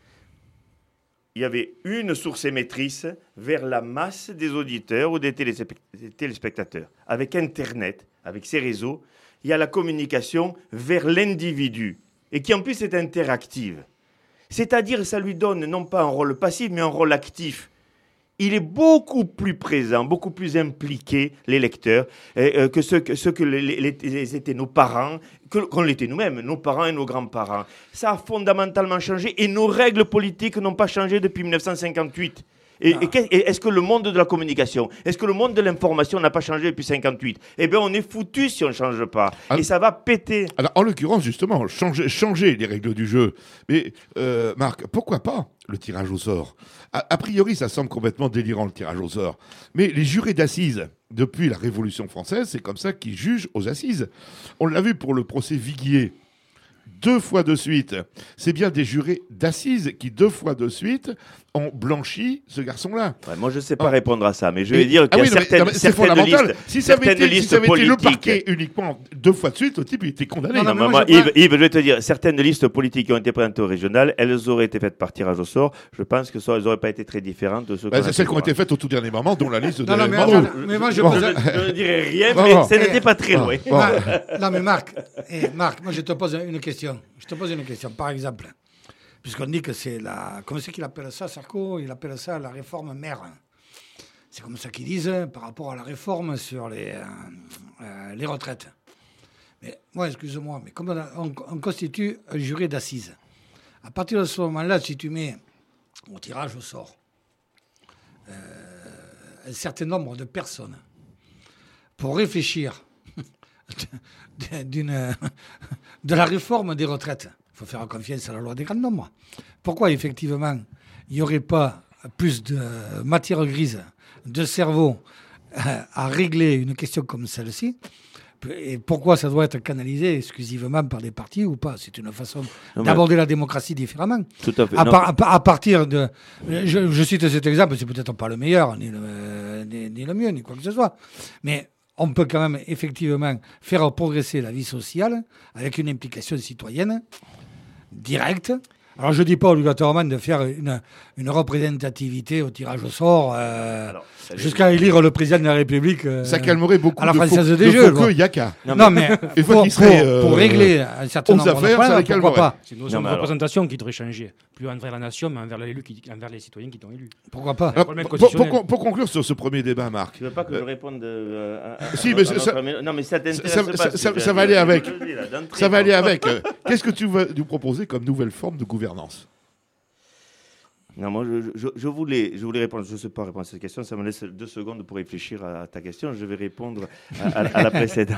Il y avait une source émettrice vers la masse des auditeurs ou des téléspectateurs. Avec Internet, avec ces réseaux, il y a la communication vers l'individu et qui en plus est interactive. C'est-à-dire ça lui donne non pas un rôle passif mais un rôle actif. Il est beaucoup plus présent, beaucoup plus impliqué, les lecteurs, que ce que les étaient nos parents, qu'on l'était nous-mêmes, nos parents et nos grands-parents. Ça a fondamentalement changé et nos règles politiques n'ont pas changé depuis 1958. Est-ce que le monde de la communication, est-ce que le monde de l'information n'a pas changé depuis 1958 ? Eh bien, on est foutu si on ne change pas. Et ça va péter. Alors, en l'occurrence, justement, changer les règles du jeu. Mais, Marc, pourquoi pas le tirage au sort ? A priori, ça semble complètement délirant, le tirage au sort. Mais les jurés d'assises, depuis la Révolution française, c'est comme ça qu'ils jugent aux assises. On l'a vu pour le procès Viguier. 2 fois de suite. C'est bien des jurés d'assises qui, 2 fois de suite, ont blanchi ce garçon-là. Ouais, moi, je ne sais pas répondre à ça, mais je vais dire qu'il y a certaines listes. Si ça avait été le parquet uniquement 2 fois de suite, le type il était condamné. Yves, je vais te dire, certaines listes politiques qui ont été présentées au régional, elles auraient été faites par tirage au sort. Je pense que elles n'auraient pas été très différentes de ceux c'est celles qui ont été faites au tout dernier moment, dont la liste de mais moi, je ne dirais rien, mais ça n'était pas très loin. Non, mais Marc, moi, je te pose une question. Par exemple, puisqu'on dit que c'est la... Comment c'est qu'il appelle ça, Sarko ? Il appelle ça la réforme mère. C'est comme ça qu'ils disent par rapport à la réforme sur les retraites. Mais moi, excuse-moi, mais comme on constitue un juré d'assises, à partir de ce moment-là, si tu mets au tirage au sort un certain nombre de personnes pour réfléchir de la réforme des retraites, il faut faire confiance à la loi des grands nombres. Pourquoi, effectivement, il n'y aurait pas plus de matière grise, de cerveau à régler une question comme celle-ci ? Et pourquoi ça doit être canalisé exclusivement par des partis ou pas ? C'est une façon d'aborder la démocratie différemment. Tout à fait. À partir de... Je cite cet exemple, c'est peut-être pas le meilleur, ni le mieux, ni quoi que ce soit. Mais on peut quand même effectivement faire progresser la vie sociale avec une implication citoyenne directe. Alors, je ne dis pas obligatoirement de faire une représentativité au tirage au sort jusqu'à élire le président de la République ça calmerait beaucoup à la française de des jeux. Yaka. Non, mais pour régler un certain nombre de problèmes, pourquoi pas ? C'est une représentation qui devrait changer. Plus envers la nation, mais envers les citoyens qui t'ont élu. Pourquoi pas ? Pour conclure sur ce premier débat, Marc. Tu ne veux pas que je réponde si, mais non, mais ça t'intéresse pas. Ça va aller avec. Ça va aller avec. Qu'est-ce que tu veux nous proposer comme nouvelle forme de gouvernance ? Non, moi, je voulais répondre. Je ne sais pas répondre à cette question. Ça me laisse 2 secondes pour réfléchir à ta question. Je vais répondre à la précédente.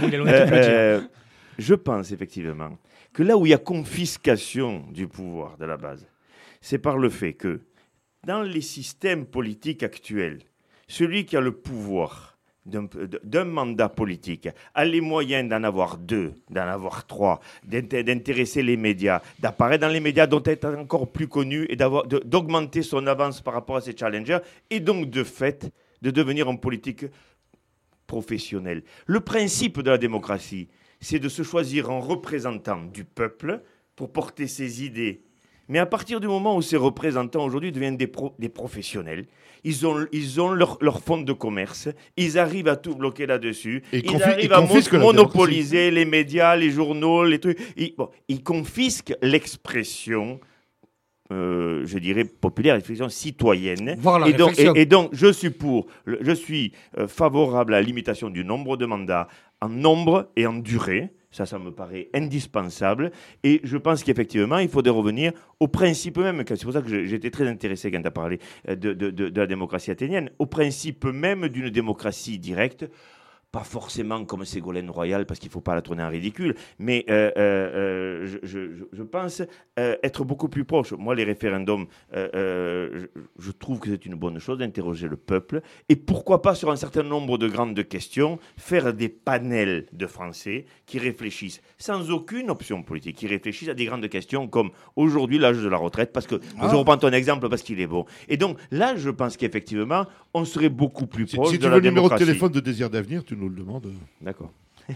Je pense effectivement que là où il y a confiscation du pouvoir de la base, c'est par le fait que dans les systèmes politiques actuels, celui qui a le pouvoir d'un mandat politique a les moyens d'en avoir 2, d'en avoir 3, d'intéresser les médias, d'apparaître dans les médias, d'être encore plus connu et d'augmenter son avance par rapport à ses challengers et donc de fait de devenir un politique professionnel. Le principe de la démocratie, c'est de se choisir un représentant du peuple pour porter ses idées. Mais à partir du moment où ces représentants aujourd'hui deviennent des professionnels, ils ont leur fonds de commerce, ils arrivent à tout bloquer là-dessus, ils arrivent à monopoliser les médias, les journaux, les trucs. Ils confisquent l'expression, je dirais populaire, l'expression citoyenne. Et donc, je suis favorable à la limitation du nombre de mandats en nombre et en durée. Ça me paraît indispensable. Et je pense qu'effectivement, il faudrait revenir au principe même. C'est pour ça que j'étais très intéressé quand tu as parlé de la démocratie athénienne. Au principe même d'une démocratie directe. pas forcément comme Ségolène Royal, parce qu'il ne faut pas la tourner en ridicule, mais je pense être beaucoup plus proche. Moi, les référendums, je trouve que c'est une bonne chose d'interroger le peuple, et pourquoi pas sur un certain nombre de grandes questions, faire des panels de Français qui réfléchissent sans aucune option politique, qui réfléchissent à des grandes questions comme aujourd'hui l'âge de la retraite, parce que je reprends ton exemple parce qu'il est bon. Et donc là, je pense qu'effectivement, on serait beaucoup plus proche si de tu la veux le numéro de démocratie. téléphone de Désir d'Avenir, tu nous le demandes. D'accord.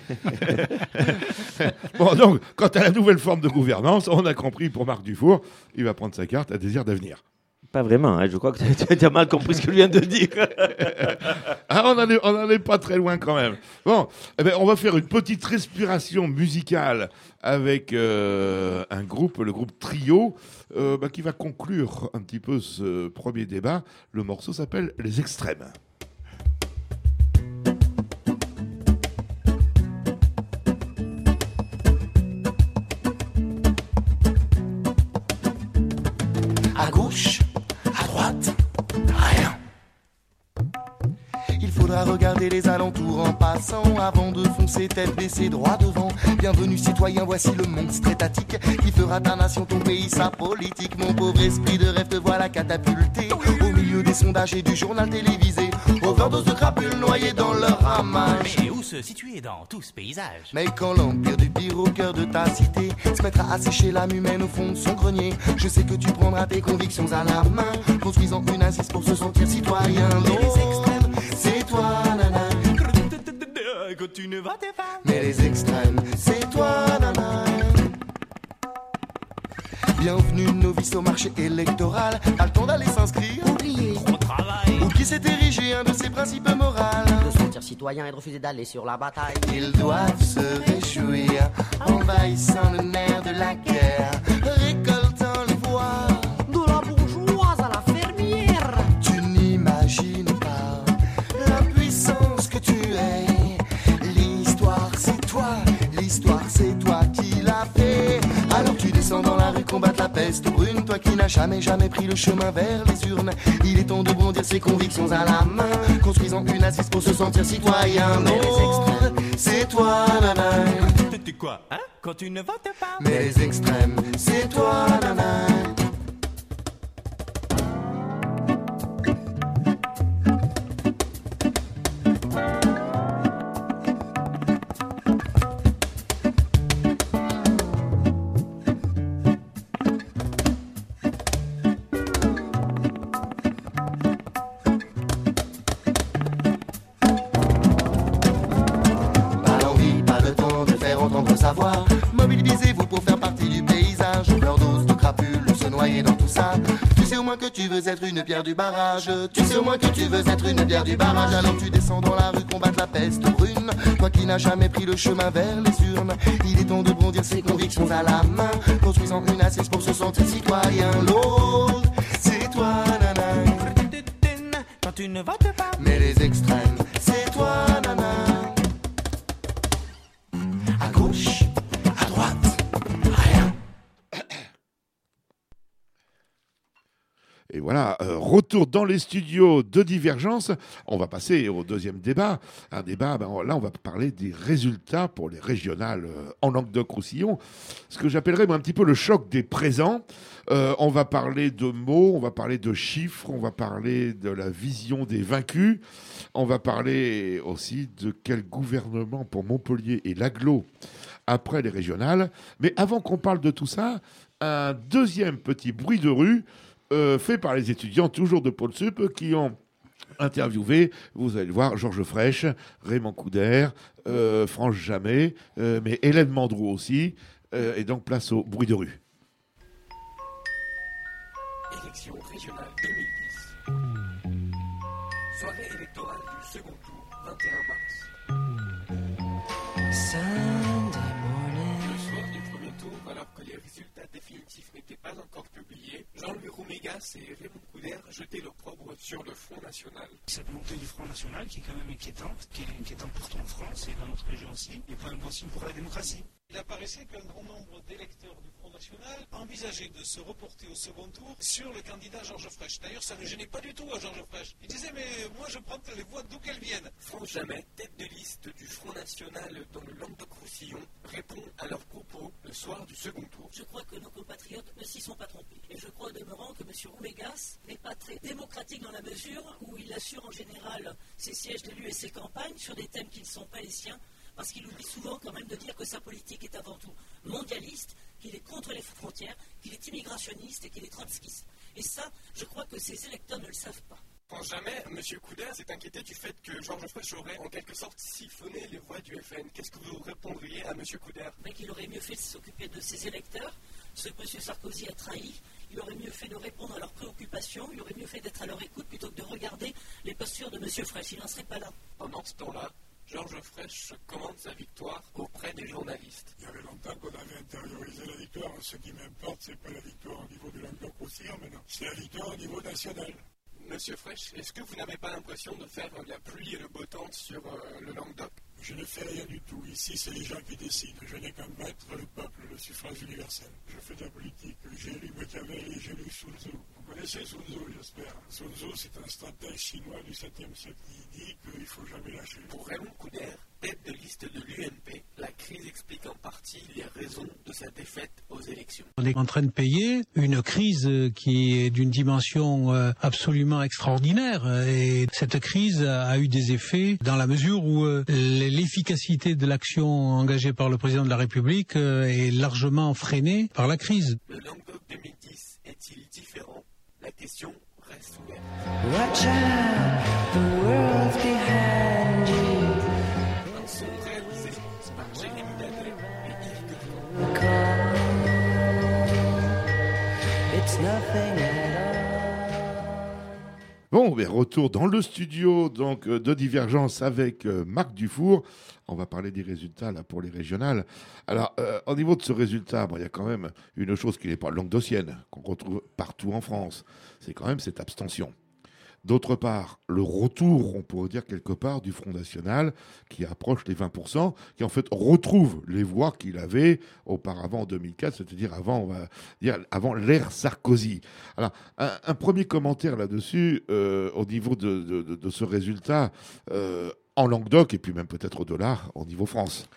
Bon, donc, quant à la nouvelle forme de gouvernance, on a compris pour Marc Dufour, il va prendre sa carte à Désir d'Avenir. Pas vraiment, hein, je crois que tu as mal compris ce que je viens de dire. Ah, on n'en est pas très loin quand même. Bon, eh ben, on va faire une petite respiration musicale avec un groupe, le groupe Trio, qui va conclure un petit peu ce premier débat. Le morceau s'appelle Les Extrêmes. À gauche, à droite, rien. Il faudra regarder les alentours en passant avant de foncer tête baissée droit devant. Bienvenue citoyen, voici le monstre étatique qui fera ta nation, ton pays, sa politique. Mon pauvre esprit de rêve te voilà catapulté au milieu des sondages et du journal télévisé. Overdose de crapules noyées dans leur ramage. Mais où se situer dans tout ce paysage? Mais quand l'empire du pire au cœur de ta cité se mettra à sécher l'âme humaine au fond de son grenier, je sais que tu prendras tes convictions à la main, construisant une assise pour se sentir citoyen. Mais les extrêmes, c'est toi, nana. Quand tu ne votes pas. Mais les extrêmes, c'est toi, nana. Bienvenue novice au marché électoral. A le temps d'aller s'inscrire? Oublié. Trop de travail. Ou qui s'est érigé un de ses principes moraux? De se sentir citoyen et de refuser d'aller sur la bataille. Ils doivent se réjouir, envahissant le nerf de la guerre, récoltant les voix de la bourgeoise à la fermière. Tu n'imagines pas la puissance que tu es. L'histoire c'est toi qui l'as fait. Alors tu descends dans la rue combattre la peste brune. Toi qui n'as jamais pris le chemin vers les urnes. Il est temps de brandir ses convictions à la main, construisant une assise pour se sentir citoyen. Mais les extrêmes, c'est toi, nana. Tu quoi, hein? Quand tu ne votes pas. Mais les extrêmes, c'est toi, nana. Mobilisez-vous pour faire partie du paysage. Overdose de crapules, se noyer dans tout ça. Tu sais au moins que tu veux être une pierre du barrage. Tu sais au moins que tu veux être une pierre du barrage. Alors tu descends dans la rue combattre la peste brune. Toi qui n'as jamais pris le chemin vers les urnes. Il est temps de brandir ses convictions à la main, construisant une assise pour se sentir citoyen. L'autre, c'est toi, nana. Quand tu ne votes pas. Mais les extrêmes, c'est toi, nana. À gauche, à droite, rien. Et voilà, retour dans les studios de Divergence. On va passer au deuxième débat. Un débat, là, on va parler des résultats pour les régionales en Languedoc-Roussillon. Ce que j'appellerais un petit peu le choc des présents. On va parler de mots, on va parler de chiffres, on va parler de la vision des vaincus. On va parler aussi de quel gouvernement pour Montpellier et l'Agglo après les régionales. Mais avant qu'on parle de tout ça, un deuxième petit bruit de rue fait par les étudiants, toujours de Pôle Sup, qui ont interviewé, vous allez le voir, Georges Frêche, Raymond Couder, Franche Jamais, mais Hélène Mandrou aussi. Et donc, place au bruit de rue. Élection régionale 2010. Soirée électorale du second tour, 21 mars. Sunday morning. Le soir du premier tour, alors que les résultats définitifs n'étaient pas encore publiés, Jean-Louis Roumégas et Raymond Couder jetaient l'opprobre sur le Front National. Cette montée du Front National qui est quand même inquiétante, qui est inquiétante pour toute en France et dans notre région aussi, et pas un bon signe pour la démocratie. Il apparaissait qu'un grand nombre d'électeurs du Front National envisageaient de se reporter au second tour sur le candidat Georges Frêche. D'ailleurs, ça ne gênait pas du tout à Georges Frêche. Il disait, mais moi je prends les voix d'où qu'elles viennent. France Jamais, tête de liste du Front National dans le Languedoc-Roussillon, répond à leurs propos le soir du second tour. Je crois que nos compatriotes ne s'y sont pas trompés. Et je crois au demeurant que M. Roumégas n'est pas très démocratique dans la mesure où il assure en général ses sièges d'élus et ses campagnes sur des thèmes qui ne sont pas les siens, parce qu'il oublie souvent quand même de dire que sa politique est avant tout mondialiste, qu'il est contre les frontières, qu'il est immigrationniste et qu'il est trotskiste. Et ça, je crois que ses électeurs ne le savent pas. France Jamais, M. Couder s'est inquiété du fait que Georges Frêche aurait en quelque sorte siphonné les voix du FN. Qu'est-ce que vous répondriez à M. Couder? Qu'il aurait mieux fait de s'occuper de ses électeurs, ceux que M. Sarkozy a trahis. Il aurait mieux fait de répondre à leurs préoccupations, il aurait mieux fait d'être à leur écoute plutôt que de regarder les postures de M. Frêche. Il n'en serait pas là. Pendant ce temps-là, Georges Frêche commande sa victoire auprès des journalistes. Il y avait longtemps qu'on avait intériorisé la victoire. Ce qui m'importe, c'est pas la victoire au niveau du Languedoc-Roussillon maintenant, c'est la victoire au niveau national. Monsieur Frêche, est-ce que vous n'avez pas l'impression de faire la pluie et le beau temps sur le Languedoc? Je ne fais rien du tout. Ici, c'est les gens qui décident. Je n'ai qu'à mettre le peuple, le suffrage universel. Je fais de la politique. J'ai lu Machiavelli, j'ai lu Sun Tzu. Vous connaissez Sun Tzu, j'espère. Sun Tzu, c'est un stratège chinois du 7e siècle qui dit qu'il ne faut jamais lâcher. Pour Raymond Couder, tête de liste de l'UMP, la crise explique en partie les raisons de sa défaite aux élections. On est en train de payer une crise qui est d'une dimension absolument extraordinaire. Et cette crise a eu des effets dans la mesure où l'efficacité de l'action engagée par le président de la République est largement freinée par la crise. Le Languedoc 2010 est-il différent? La question reste ouverte. Watch out, the world's behind you. Un son réalisé par Jérémy Dadet et Yves Gueton. It's nothing at all. Bon, mais retour dans le studio donc de Divergence avec Marc Dufour. On va parler des résultats là pour les régionales. Alors, au niveau de ce résultat, il y a quand même une chose qui n'est pas languedocienne, qu'on retrouve partout en France. C'est quand même cette abstention. D'autre part, le retour, on pourrait dire quelque part, du Front National qui approche les 20%, qui en fait retrouve les voix qu'il avait auparavant en 2004, c'est-à-dire avant, on va dire, avant l'ère Sarkozy. Alors, un premier commentaire là-dessus, au niveau de ce résultat, en Languedoc, et puis même peut-être au-delà, au niveau France.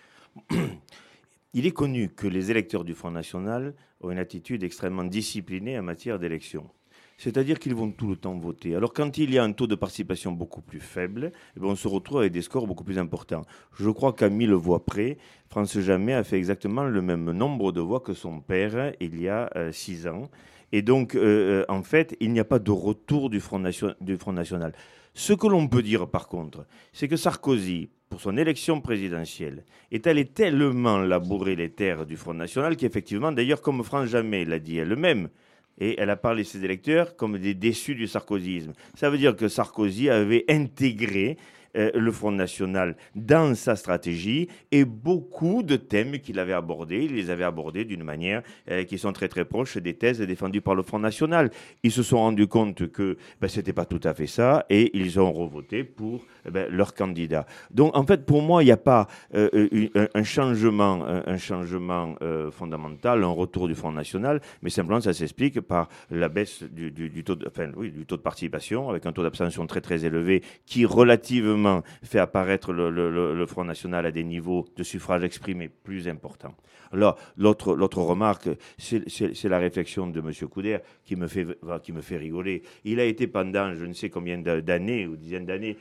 Il est connu que les électeurs du Front National ont une attitude extrêmement disciplinée en matière d'élection. C'est-à-dire qu'ils vont tout le temps voter. Alors quand il y a un taux de participation beaucoup plus faible, on se retrouve avec des scores beaucoup plus importants. Je crois qu'à 1000 voix près, France Jamais a fait exactement le même nombre de voix que son père il y a 6 ans. Et donc, en fait, il n'y a pas de retour du Front National. Ce que l'on peut dire, par contre, c'est que Sarkozy, pour son élection présidentielle, est allé tellement labourer les terres du Front National qu'effectivement, d'ailleurs, comme France Jamais l'a dit elle-même, et elle a parlé de ses électeurs comme des déçus du sarkozysme. Ça veut dire que Sarkozy avait intégré le Front National dans sa stratégie et beaucoup de thèmes qu'il avait abordés, il les avait abordés d'une manière qui sont très très proches des thèses défendues par le Front National. Ils se sont rendus compte que ce n'était pas tout à fait ça et ils ont revoté pour leur candidat. Donc en fait pour moi il n'y a pas un changement fondamental, un retour du Front National, mais simplement ça s'explique par la baisse du taux de participation avec un taux d'abstention très très élevé qui relativement fait apparaître le Front National à des niveaux de suffrage exprimé plus importants. Alors, l'autre remarque, c'est la réflexion de M. Couder qui me fait rigoler. Il a été pendant je ne sais combien d'années, ou dizaines d'années,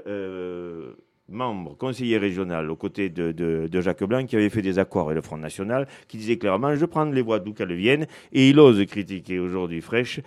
membre, conseiller régional aux côtés de Jacques Blanc qui avait fait des accords avec le Front National, qui disait clairement je prends les voix d'où qu'elles viennent, et il ose critiquer aujourd'hui Frêche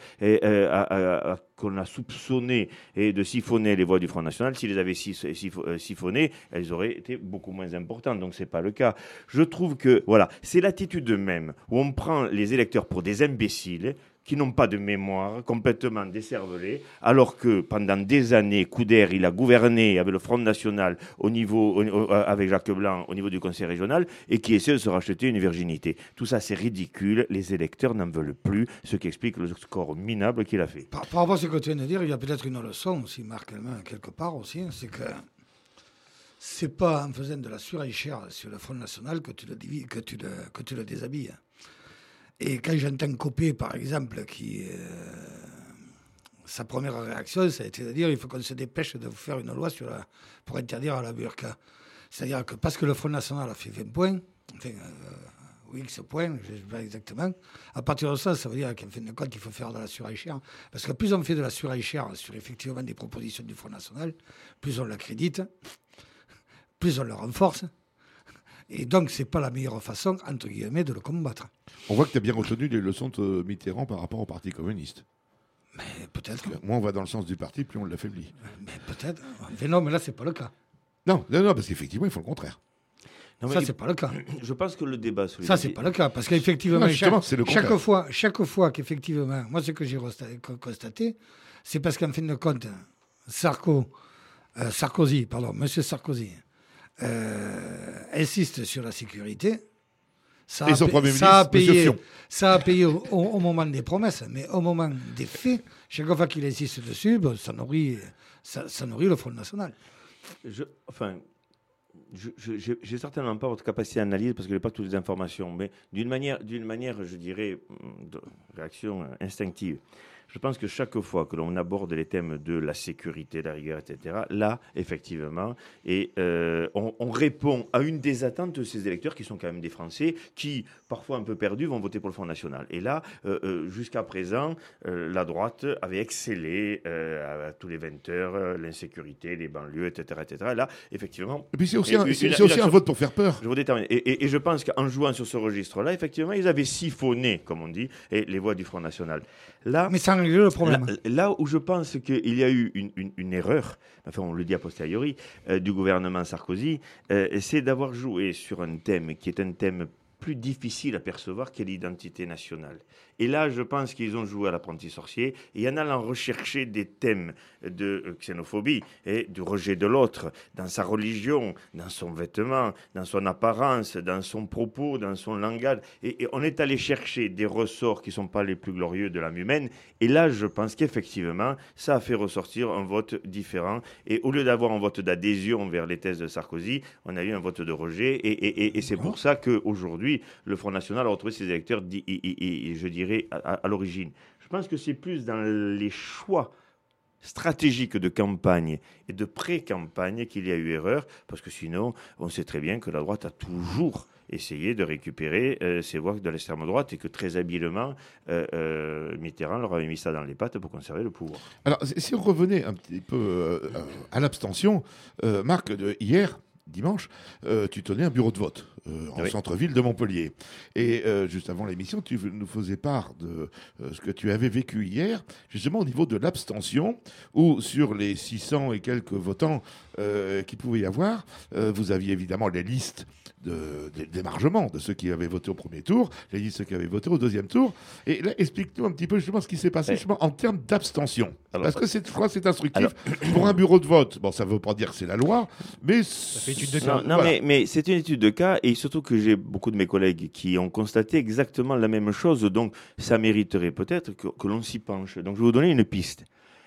qu'on a soupçonné de siphonner les voix du Front National. S'il les avait siphonnées, elles auraient été beaucoup moins importantes, donc c'est pas le cas. Je trouve que voilà, c'est l'attitude même où on prend les électeurs pour des imbéciles qui n'ont pas de mémoire, complètement décervelés, alors que pendant des années, Couder, il a gouverné avec le Front National avec Jacques Blanc au niveau du Conseil régional et qui essaie de se racheter une virginité. Tout ça, c'est ridicule. Les électeurs n'en veulent plus, ce qui explique le score minable qu'il a fait. Par rapport à ce que tu viens de dire, il y a peut-être une leçon aussi, Marc, quelque part aussi, c'est que C'est pas en faisant de la surenchère sur le Front National que tu le déshabilles. Et quand j'entends Copé, par exemple, sa première réaction, ça a été de dire il faut qu'on se dépêche de faire une loi pour interdire la burqa. C'est-à-dire que parce que le Front National a fait 20 points, enfin, ou X points, je ne sais pas exactement, à partir de ça, ça veut dire qu'en fin de compte, il faut faire de la surenchère. Parce que plus on fait de la surenchère sur effectivement des propositions du Front National, plus on l'accrédite, plus on le renforce. Et donc, ce n'est pas la meilleure façon, entre guillemets, de le combattre. On voit que tu as bien retenu les leçons de Mitterrand par rapport au Parti communiste. Mais peut-être. Moins on va dans le sens du parti, plus on l'affaiblit. Mais peut-être. Mais non, mais là, ce n'est pas le cas. Non, parce qu'effectivement, ils font le contraire. Non, ça, c'est pas le cas. Je pense que le débat sur les... Ça, c'est pas le cas. Parce qu'effectivement, chaque fois qu'effectivement, moi, ce que j'ai constaté, c'est parce qu'en fin de compte, Monsieur Sarkozy, insiste sur la sécurité. Ça a payé au moment des promesses, mais au moment des faits, chaque fois qu'il insiste dessus, ça nourrit le Front National. J'ai certainement pas votre capacité d'analyse parce que je n'ai pas toutes les informations, mais d'une manière, je dirais, de réaction instinctive. Je pense que chaque fois que l'on aborde les thèmes de la sécurité, la rigueur, etc., là, effectivement, on répond à une des attentes de ces électeurs qui sont quand même des Français, qui, parfois un peu perdus, vont voter pour le Front National. Et là, jusqu'à présent, la droite avait excellé à tous les 20 heures, l'insécurité, les banlieues, etc., etc. Et là, effectivement... Et puis c'est aussi un vote pour faire peur. Je vous détermine. Et je pense qu'en jouant sur ce registre-là, effectivement, ils avaient siphonné, comme on dit, les voix du Front National. Là, mais ça a réglé le problème. Là où je pense qu'il y a eu une erreur, enfin on le dit a posteriori, du gouvernement Sarkozy, c'est d'avoir joué sur un thème qui est un thème plus difficile à percevoir qu'est l'identité nationale. Et là, je pense qu'ils ont joué à l'apprenti sorcier, et en allant rechercher des thèmes de xénophobie et du rejet de l'autre, dans sa religion, dans son vêtement, dans son apparence, dans son propos, dans son langage. Et on est allé chercher des ressorts qui ne sont pas les plus glorieux de l'âme humaine. Et là, je pense qu'effectivement, ça a fait ressortir un vote différent. Et au lieu d'avoir un vote d'adhésion vers les thèses de Sarkozy, on a eu un vote de rejet. Et c'est pour ça qu'aujourd'hui, le Front National a retrouvé ses électeurs, je dirais, à l'origine. Je pense que c'est plus dans les choix stratégiques de campagne et de pré-campagne qu'il y a eu erreur, parce que sinon, on sait très bien que la droite a toujours essayé de récupérer ces voix de l'extrême droite et que très habilement, Mitterrand leur avait mis ça dans les pattes pour conserver le pouvoir. Alors, si on revenait un petit peu à l'abstention, Marc, hier, dimanche, tu tenais un bureau de vote en centre-ville de Montpellier. Et juste avant l'émission, tu nous faisais part de ce que tu avais vécu hier, justement au niveau de l'abstention, où sur les 600 et quelques votants qu'il pouvait y avoir, vous aviez évidemment les listes d'émargement de ceux qui avaient voté au premier tour, les listes de ceux qui avaient voté au deuxième tour. Et là, explique-nous un petit peu justement ce qui s'est passé justement en termes d'abstention. Parce que je crois que c'est instructif. Pour un bureau de vote, bon, ça ne veut pas dire que c'est la loi, mais... Ça fait étude de cas. Non, voilà. mais c'est une étude de cas, et surtout que j'ai beaucoup de mes collègues qui ont constaté exactement la même chose, donc ça mériterait peut-être que l'on s'y penche. Donc je vais vous donner une piste.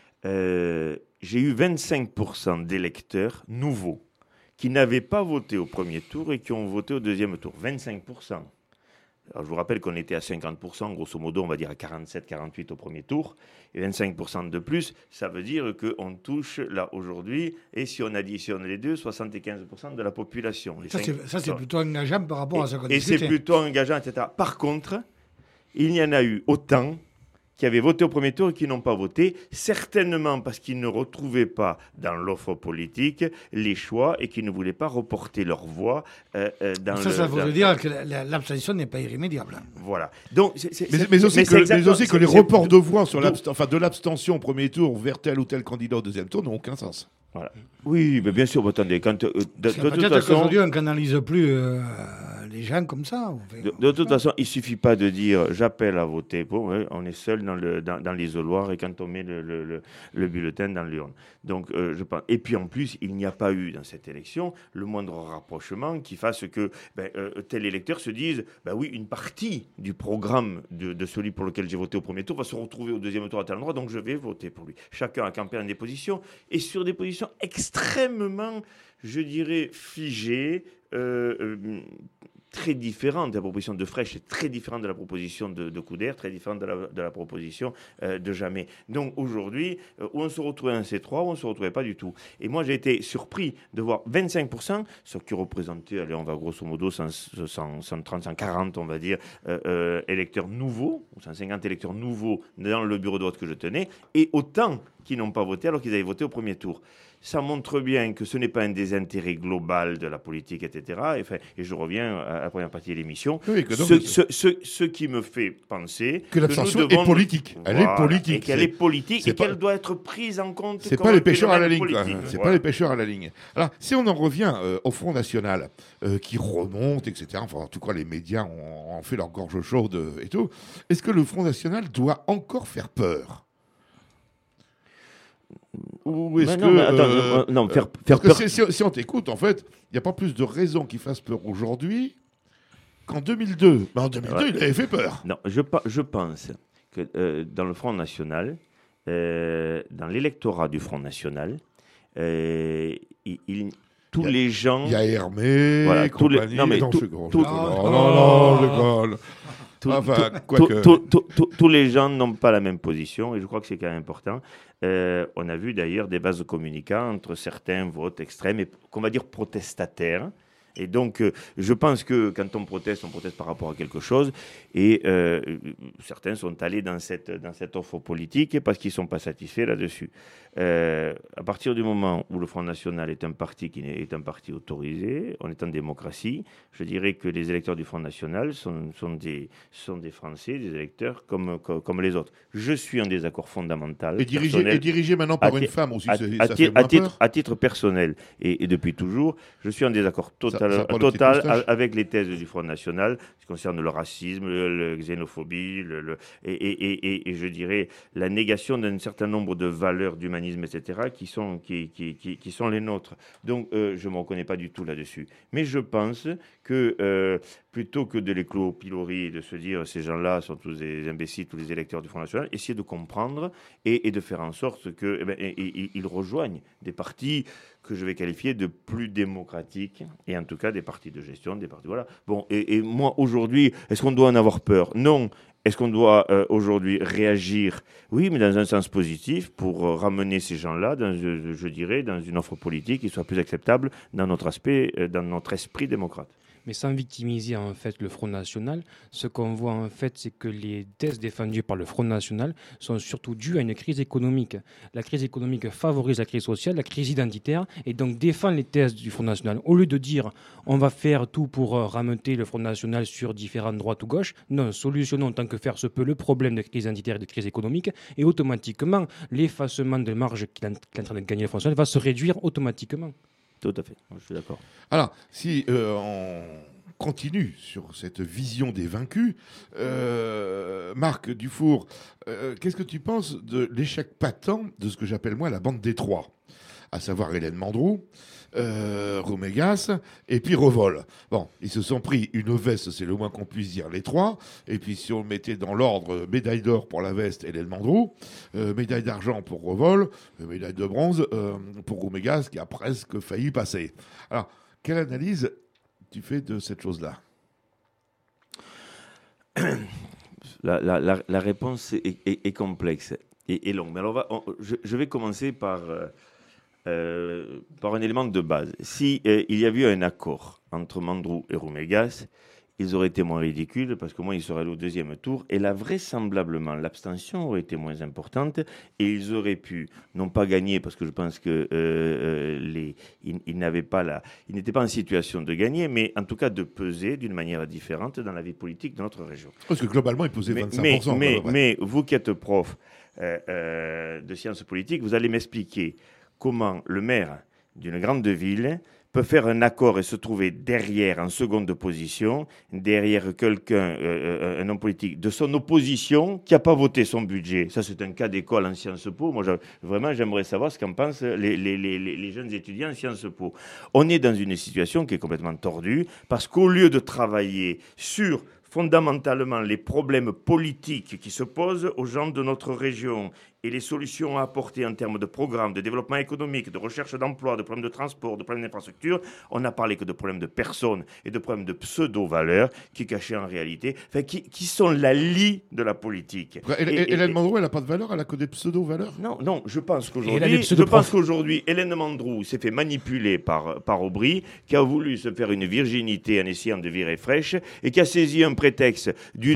J'ai eu 25% d'électeurs nouveaux qui n'avaient pas voté au premier tour et qui ont voté au deuxième tour. 25%. Alors, je vous rappelle qu'on était à 50%, grosso modo, on va dire à 47-48 au premier tour. Et 25% de plus, ça veut dire qu'on touche, là, aujourd'hui, et si on additionne les deux, 75% de la population. Ça, c'est plutôt engageant par rapport à ce qu'on discutait. Et c'est plutôt engageant, etc. Par contre, il y en a eu autant qui avaient voté au premier tour et qui n'ont pas voté, certainement parce qu'ils ne retrouvaient pas dans l'offre politique les choix et qu'ils ne voulaient pas reporter leur voix dans ça veut dire que l'abstention n'est pas irrémédiable. Voilà. Donc, mais aussi que les reports de voix sur de l'abstention au premier tour vers tel ou tel candidat au deuxième tour n'ont aucun sens. Voilà. Oui, mais bien sûr, attendez, de toute façon... Peut-être qu'aujourd'hui, on ne canalise plus les gens comme ça. De toute façon, il ne suffit pas de dire j'appelle à voter pour. Ouais, on est seul dans l'isoloir et quand on met le bulletin dans l'urne. Donc, je pense. Et puis en plus, il n'y a pas eu dans cette élection le moindre rapprochement qui fasse que tel électeur se dise oui, une partie du programme de celui pour lequel j'ai voté au premier tour va se retrouver au deuxième tour à tel endroit, donc je vais voter pour lui. Chacun a campé dans des positions et sur des positions extrêmement, je dirais, figées. Très différente de la proposition de Frêche, c'est très différente de la proposition de Couder, très différente de la proposition de Jamais. Donc aujourd'hui, où on se retrouvait un C3, où on ne se retrouvait pas du tout. Et moi, j'ai été surpris de voir 25%, ce qui représentait, allez, on va grosso modo 130, 140, on va dire, électeurs nouveaux, 150 électeurs nouveaux dans le bureau de vote que je tenais, et autant qui n'ont pas voté alors qu'ils avaient voté au premier tour. Ça montre bien que ce n'est pas un désintérêt global de la politique, etc. Et je reviens à la première partie de l'émission. Oui, ce qui me fait penser que l'abstention est politique. Elle est politique. Et qu'elle est politique et qu'elle doit être prise en compte. C'est pas les pêcheurs à la ligne. C'est pas les pêcheurs à la ligne. Alors, si on en revient au Front National, qui remonte, etc. Enfin, en tout cas, les médias ont fait leur gorge chaude et tout. Est-ce que le Front National doit encore faire peur ? Ou est-ce faire peur. Si on t'écoute, en fait, il n'y a pas plus de raisons qui fassent peur aujourd'hui qu'en 2002. Mais en 2002, il avait fait peur. Non, je pense que dans le Front National, dans l'électorat du Front National, tous les gens... Il y a Hermé, voilà, compagnie, non, mais non, je rigole. Tous les gens n'ont pas la même position et je crois que c'est quand même important. On a vu d'ailleurs des vases communicants entre certains votes extrêmes et qu'on va dire protestataires. Et donc, je pense que quand on proteste par rapport à quelque chose. Et certains sont allés dans cette offre politique parce qu'ils ne sont pas satisfaits là-dessus. À partir du moment où le Front National est un parti qui est un parti autorisé, on est en démocratie, je dirais que les électeurs du Front National sont des Français, des électeurs comme les autres. Je suis en désaccord fondamental. Et dirigé maintenant par une femme aussi, ça fait moins peur. À titre personnel et depuis toujours, je suis en désaccord total avec les thèses du Front National, qui concernent le racisme, la xénophobie, et je dirais la négation d'un certain nombre de valeurs d'humanisme, etc., qui sont les nôtres. Donc, je ne me reconnais pas du tout là-dessus. Mais je pense que plutôt que de les clouer au pilori et de se dire ces gens-là sont tous des imbéciles, tous les électeurs du Front National, essayer de comprendre et de faire en sorte qu'ils rejoignent des partis que je vais qualifier de plus démocratiques, et en tout cas des partis de gestion, des partis... Voilà. Bon, et moi, aujourd'hui, est-ce qu'on doit en avoir peur ? Non. Est-ce qu'on doit aujourd'hui réagir ? Oui, mais dans un sens positif, pour ramener ces gens-là, je dirais, dans une offre politique qui soit plus acceptable dans notre esprit démocrate. Mais sans victimiser en fait le Front National, ce qu'on voit en fait, c'est que les thèses défendues par le Front National sont surtout dues à une crise économique. La crise économique favorise la crise sociale, la crise identitaire, et donc défend les thèses du Front National. Au lieu de dire on va faire tout pour ramener le Front National sur différentes droites ou gauches, non, solutionnons tant que faire se peut le problème de crise identitaire et de crise économique, et automatiquement l'effacement de marge qu'il est en train de gagner le Front National va se réduire automatiquement. Tout à fait, je suis d'accord. Alors, si on continue sur cette vision des vaincus, Marc Dufour, qu'est-ce que tu penses de l'échec patent de ce que j'appelle moi la bande des trois, à savoir Hélène Mandroux, Roumégas et puis Revol. Bon, ils se sont pris une veste, c'est le moins qu'on puisse dire, les trois. Et puis si on mettait dans l'ordre médaille d'or pour la veste, Hélène Mandroux, médaille d'argent pour Revol, médaille de bronze pour Roumégas qui a presque failli passer. Alors, quelle analyse tu fais de cette chose-là ? La réponse est complexe et longue. Mais alors je vais commencer par un élément de base. Si il y avait eu un accord entre Mandroux et Roumégas, ils auraient été moins ridicules parce que moi, ils seraient allés au deuxième tour et là, vraisemblablement, l'abstention aurait été moins importante et ils auraient pu, non pas gagner parce que je pense que ils n'étaient pas en situation de gagner, mais en tout cas de peser d'une manière différente dans la vie politique de notre région. Parce que globalement, ils pesaient 25%. Mais vous qui êtes prof de sciences politiques, vous allez m'expliquer comment le maire d'une grande ville peut faire un accord et se trouver derrière, en seconde position, derrière quelqu'un, un homme politique de son opposition qui n'a pas voté son budget. Ça, c'est un cas d'école en Sciences Po. Moi, vraiment, j'aimerais savoir ce qu'en pensent les jeunes étudiants en Sciences Po. On est dans une situation qui est complètement tordue parce qu'au lieu de travailler sur fondamentalement les problèmes politiques qui se posent aux gens de notre région et les solutions à apporter en termes de programmes, de développement économique, de recherche d'emploi, de problèmes de transport, de problèmes d'infrastructure, on n'a parlé que de problèmes de personnes et de problèmes de pseudo-valeurs qui cachaient en réalité, qui sont la lie de la politique. Hélène Mandrou, elle n'a pas de valeur, elle a que des pseudo-valeurs? Non, je pense qu'aujourd'hui, Hélène Mandrou s'est fait manipuler par Aubry, qui a voulu se faire une virginité en essayant de virer fraîche et qui a saisi un prétexte d'une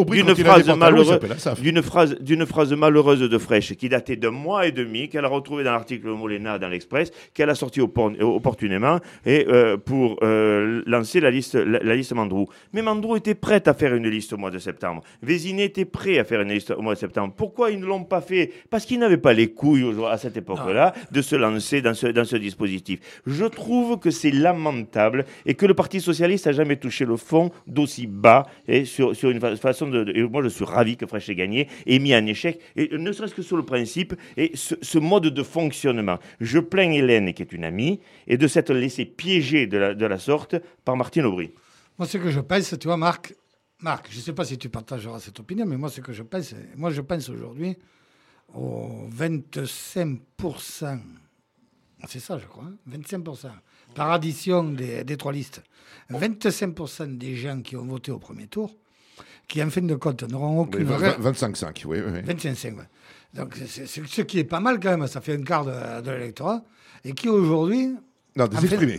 phrase malheureuse de fraîche qui datait d'un mois et demi, qu'elle a retrouvé dans l'article Molena dans l'Express, qu'elle a sorti opportunément et pour lancer la liste Mandrou. Mais Mandrou était prête à faire une liste au mois de septembre. Vézinet était prêt à faire une liste au mois de septembre. Pourquoi ils ne l'ont pas fait? Parce qu'ils n'avaient pas les couilles à cette époque-là de se lancer dans ce dispositif. Je trouve que c'est lamentable et que le Parti Socialiste n'a jamais touché le fond d'aussi bas et sur une façon de... Et moi, je suis ravi que Fraîche ait gagné et mis en échec, et ne serait-ce que sur le principe et ce mode de fonctionnement. Je plains Hélène, qui est une amie, et de s'être laissée piéger de la sorte par Martine Aubry. Moi, ce que je pense, tu vois, Marc, je ne sais pas si tu partageras cette opinion, mais moi, ce que je pense, je pense aujourd'hui aux 25%, c'est ça, je crois, 25%, par addition des trois listes, 25% des gens qui ont voté au premier tour, qui, en fin de compte, n'auront aucune... 25,5, oui. 25,5, oui. Donc, c'est ce qui est pas mal quand même, ça fait un quart de l'électorat, et qui aujourd'hui... Non, des exprimés.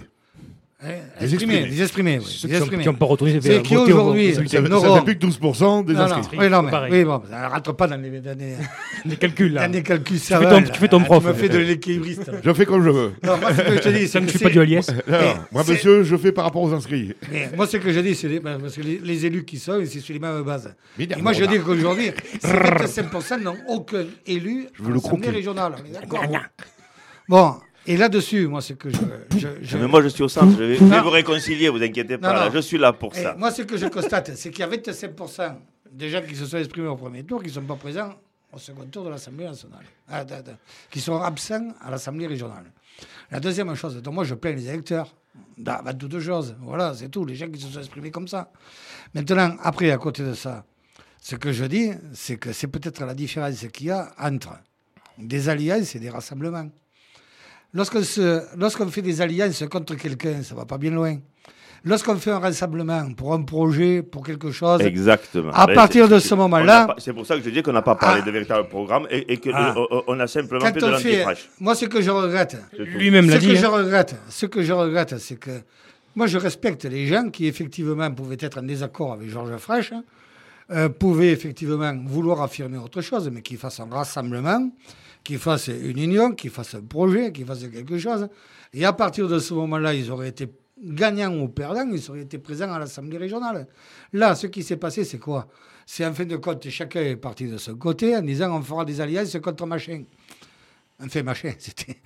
Des exprimés, oui. Ceux qui n'ont pas retourné c'est qui aujourd'hui... Ça fait plus que 12% des inscrits. Oui, non, mais ça ne rentre pas dans les calculs, là. Dans les calculs, ça tu fais ton prof. Tu me fais de l'équilibriste. Je fais comme je veux. Non, moi, ce que je te dis, ça ne fait pas du alias. Moi, monsieur, je fais par rapport aux inscrits. Mais moi, ce que je dis, c'est parce que les élus qui sont, c'est sur les mêmes bases. Et moi, je dis qu'aujourd'hui, 25% n'ont aucun élu à l'Assemblée régionale. D'accord. Bon. Et là-dessus, moi, c'est que Mais moi, je suis au centre, je vais vous réconcilier, vous inquiétez pas, là, je suis là pour ça. Moi, ce que je constate, c'est qu'il y a 25% des gens qui se sont exprimés au premier tour qui ne sont pas présents au second tour de l'Assemblée nationale, qui sont absents à l'Assemblée régionale. La deuxième chose, donc moi, je plains les électeurs, avant toute chose, voilà, c'est tout, les gens qui se sont exprimés comme ça. Maintenant, après, à côté de ça, ce que je dis, c'est que c'est peut-être la différence qu'il y a entre des alliances et des rassemblements. Lorsqu'on fait des alliances contre quelqu'un, ça ne va pas bien loin. Lorsqu'on fait un rassemblement pour un projet, pour quelque chose, exactement. À partir de ce moment-là... C'est pour ça que je dis qu'on n'a pas parlé de véritable programme et qu'on a simplement fait de l'antifraîche. Moi, ce que je regrette... Lui-même l'a dit. Ce que je regrette, c'est que... Moi, je respecte les gens qui, effectivement, pouvaient être en désaccord avec Georges Fraîche, pouvaient, effectivement, vouloir affirmer autre chose, mais qu'ils fassent un rassemblement, qu'ils fassent une union, qu'ils fassent un projet, qu'ils fassent quelque chose. Et à partir de ce moment-là, ils auraient été gagnants ou perdants, ils auraient été présents à l'Assemblée régionale. Là, ce qui s'est passé, c'est quoi? C'est en fin de compte, chacun est parti de son côté en disant on fera des alliances contre machin. Enfin, machin, c'était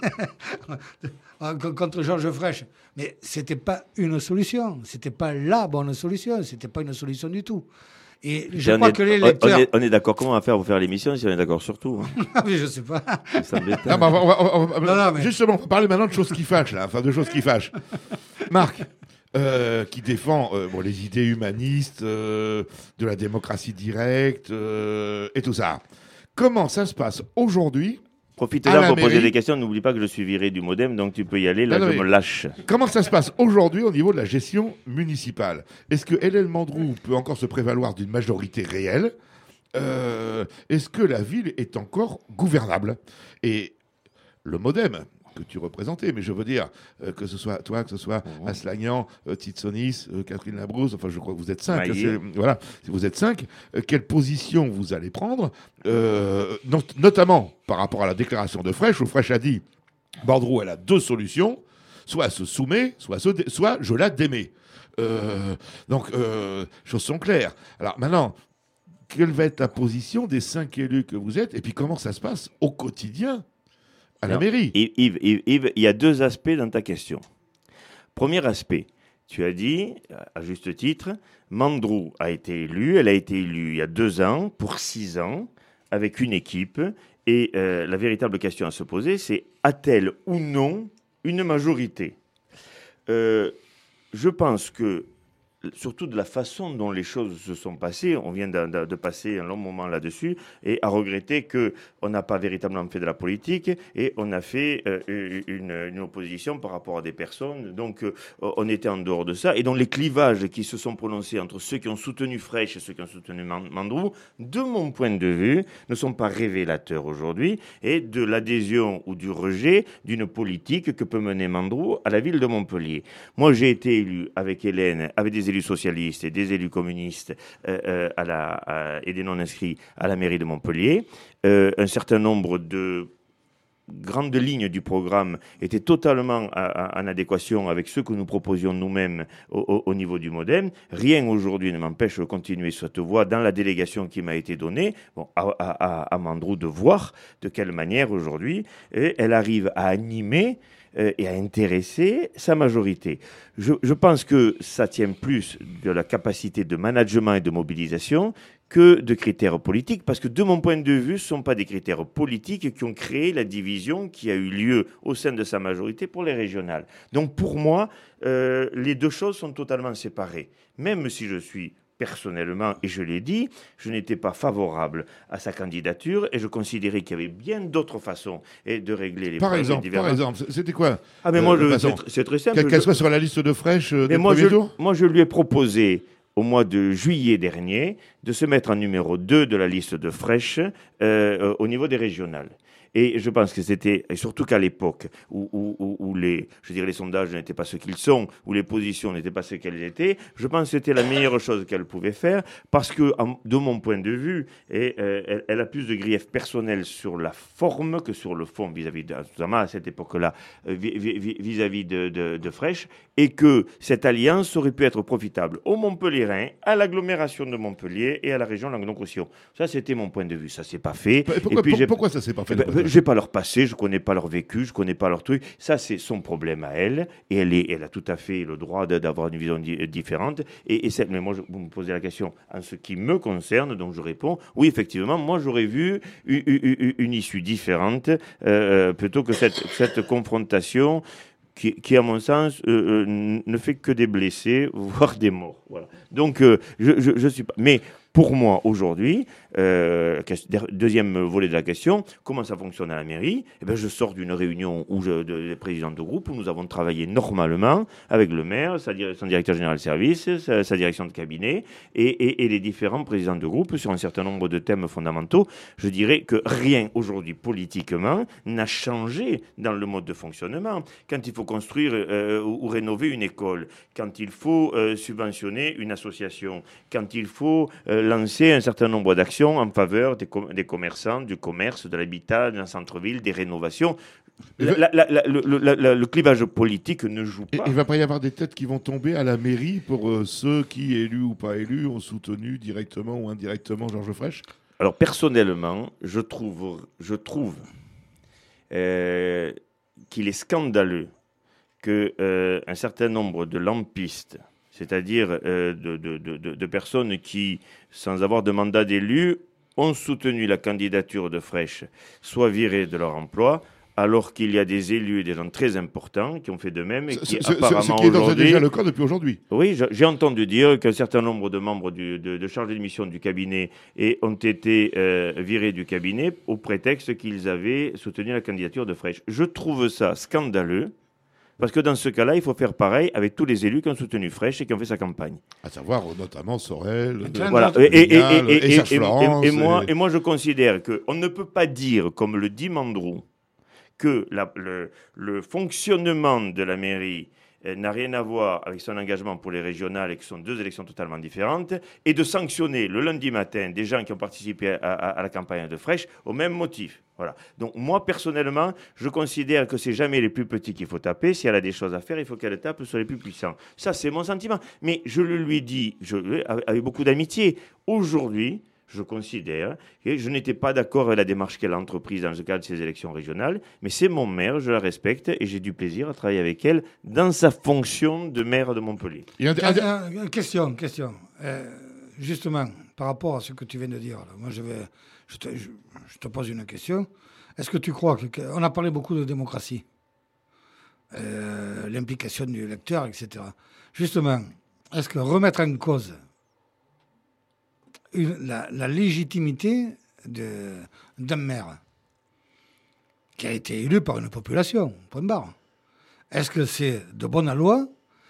contre Georges Fraîche. Mais c'était pas une solution. C'était pas la bonne solution. C'était pas une solution du tout. Et je crois que les lecteurs... On est d'accord. Comment on va faire pour faire l'émission si on est d'accord sur tout? Mais je sais pas. Ça Justement, on va parler maintenant de choses qui fâchent, là. Enfin, de choses qui fâchent. Marc, qui défend les idées humanistes, de la démocratie directe et tout ça. Comment ça se passe aujourd'hui? Profite-là pour poser des questions. N'oublie pas que je suis viré du modem, donc tu peux y aller. Là, je me lâche. Comment ça se passe aujourd'hui au niveau de la gestion municipale? Est-ce que Hélène Mandrou peut encore se prévaloir d'une majorité réelle? Est-ce que la ville est encore gouvernable? Et le modem que tu représentais, mais je veux dire que ce soit toi, que ce soit Aslagnan, Titsonis, Catherine Labrousse, enfin je crois que vous êtes 5. Voilà, si vous êtes 5, quelle position vous allez prendre, notamment par rapport à la déclaration de Fraîche, où Fraîche a dit Mandrou, elle a deux solutions, soit elle se soumet, soit je la démets. Donc, choses sont claires. Alors maintenant, quelle va être la position des 5 élus que vous êtes, et puis comment ça se passe au quotidien à la mairie? Yves, il y a deux aspects dans ta question. Premier aspect, tu as dit, à juste titre, Mandrou a été élue, elle a été élue il y a 2 ans, pour 6 ans, avec une équipe, et la véritable question à se poser, c'est a-t-elle ou non une majorité ? Je pense que, surtout de la façon dont les choses se sont passées, on vient de passer un long moment là-dessus, et à regretter qu'on n'a pas véritablement fait de la politique, et on a fait une opposition par rapport à des personnes, donc on était en dehors de ça, et donc les clivages qui se sont prononcés entre ceux qui ont soutenu Frêche et ceux qui ont soutenu Mandrou, de mon point de vue, ne sont pas révélateurs aujourd'hui, et de l'adhésion ou du rejet d'une politique que peut mener Mandrou à la ville de Montpellier. Moi, j'ai été élu avec Hélène, avec des élus socialistes et des élus communistes et des non-inscrits à la mairie de Montpellier. Un certain nombre de grandes lignes du programme étaient totalement en adéquation avec ce que nous proposions nous-mêmes au niveau du MoDem. Rien aujourd'hui ne m'empêche de continuer cette voie dans la délégation qui m'a été donnée, à Mandrou de voir de quelle manière aujourd'hui elle arrive à animer et à intéresser sa majorité. Je pense que ça tient plus de la capacité de management et de mobilisation que de critères politiques, parce que de mon point de vue, ce ne sont pas des critères politiques qui ont créé la division qui a eu lieu au sein de sa majorité pour les régionales. Donc pour moi, les deux choses sont totalement séparées. Même si je suis personnellement, et je l'ai dit, je n'étais pas favorable à sa candidature et je considérais qu'il y avait bien d'autres façons de régler les problèmes divers. Par exemple, c'était quoi mais moi, c'est très simple. Qu'elle soit sur la liste de Frêche des premiers jours ? Moi, je lui ai proposé, au mois de juillet dernier, de se mettre en numéro 2 de la liste de Frêche au niveau des régionales. Et je pense que c'était, et surtout qu'à l'époque où les sondages n'étaient pas ce qu'ils sont, où les positions n'étaient pas ce qu'elles étaient, je pense que c'était la meilleure chose qu'elle pouvait faire, parce que, de mon point de vue, elle a plus de griefs personnels sur la forme que sur le fond vis-à-vis notamment à cette époque-là, vis-à-vis de Frêche, et que cette alliance aurait pu être profitable aux Montpelliérains, à l'agglomération de Montpellier et à la région Languedoc-Roussillon. Ça, c'était mon point de vue. Ça s'est pas fait. Pourquoi ça s'est pas fait ? Je n'ai pas leur passé, je ne connais pas leur vécu, je ne connais pas leur truc. Ça, c'est son problème à elle. Et elle a tout à fait le droit d'avoir une vision différente. Mais moi, vous me posez la question en ce qui me concerne, donc je réponds, oui, effectivement, moi, j'aurais vu une issue différente plutôt que cette confrontation qui, à mon sens, ne fait que des blessés, voire des morts. Voilà. Donc, je suis pas... Mais pour moi, aujourd'hui, deuxième volet de la question, comment ça fonctionne à la mairie ? Je sors d'une réunion des présidents de groupe où nous avons travaillé normalement avec le maire, son directeur général de service, sa direction de cabinet et les différents présidents de groupe sur un certain nombre de thèmes fondamentaux. Je dirais que rien aujourd'hui politiquement n'a changé dans le mode de fonctionnement. Quand il faut construire ou rénover une école, quand il faut subventionner une association, quand il faut lancer un certain nombre d'actions en faveur des commerçants, du commerce, de l'habitat, d'un centre-ville, des rénovations. Le clivage politique ne joue pas. Il ne va pas y avoir des têtes qui vont tomber à la mairie pour ceux qui, élus ou pas élus, ont soutenu directement ou indirectement Georges Frêche ? Alors personnellement, je trouve qu'il est scandaleux qu'un certain nombre de lampistes, c'est-à-dire de personnes qui, sans avoir de mandat d'élu, ont soutenu la candidature de Frêche, soient virées de leur emploi, alors qu'il y a des élus et des gens très importants qui ont fait de même et qui apparemment ce qui est déjà le cas depuis aujourd'hui. Oui, j'ai entendu dire qu'un certain nombre de membres de chargés de mission du cabinet ont été virés du cabinet au prétexte qu'ils avaient soutenu la candidature de Frêche. Je trouve ça scandaleux. Parce que dans ce cas-là, il faut faire pareil avec tous les élus qui ont soutenu Frêche et qui ont fait sa campagne. À savoir notamment Sorel, voilà. Florence. Et moi, je considère qu'on ne peut pas dire, comme le dit Mandrou, que le fonctionnement de la mairie n'a rien à voir avec son engagement pour les régionales et que ce sont deux élections totalement différentes, et de sanctionner le lundi matin des gens qui ont participé à la campagne de Frêche au même motif. Voilà. Donc moi, personnellement, je considère que c'est jamais les plus petits qu'il faut taper. Si elle a des choses à faire, il faut qu'elle tape sur les plus puissants. Ça, c'est mon sentiment. Mais je le lui dis avec beaucoup d'amitié. Aujourd'hui, je considère que je n'étais pas d'accord avec la démarche qu'elle a entreprise dans le cadre de ces élections régionales, mais c'est mon maire, je la respecte et j'ai du plaisir à travailler avec elle dans sa fonction de maire de Montpellier. Question. Justement, par rapport à ce que tu viens de dire, là, moi je te pose une question. Est-ce que tu crois on a parlé beaucoup de démocratie, l'implication du électeur, etc. Justement, est-ce que remettre en cause la légitimité d'un maire qui a été élu par une population, point barre, est-ce que c'est de bonne loi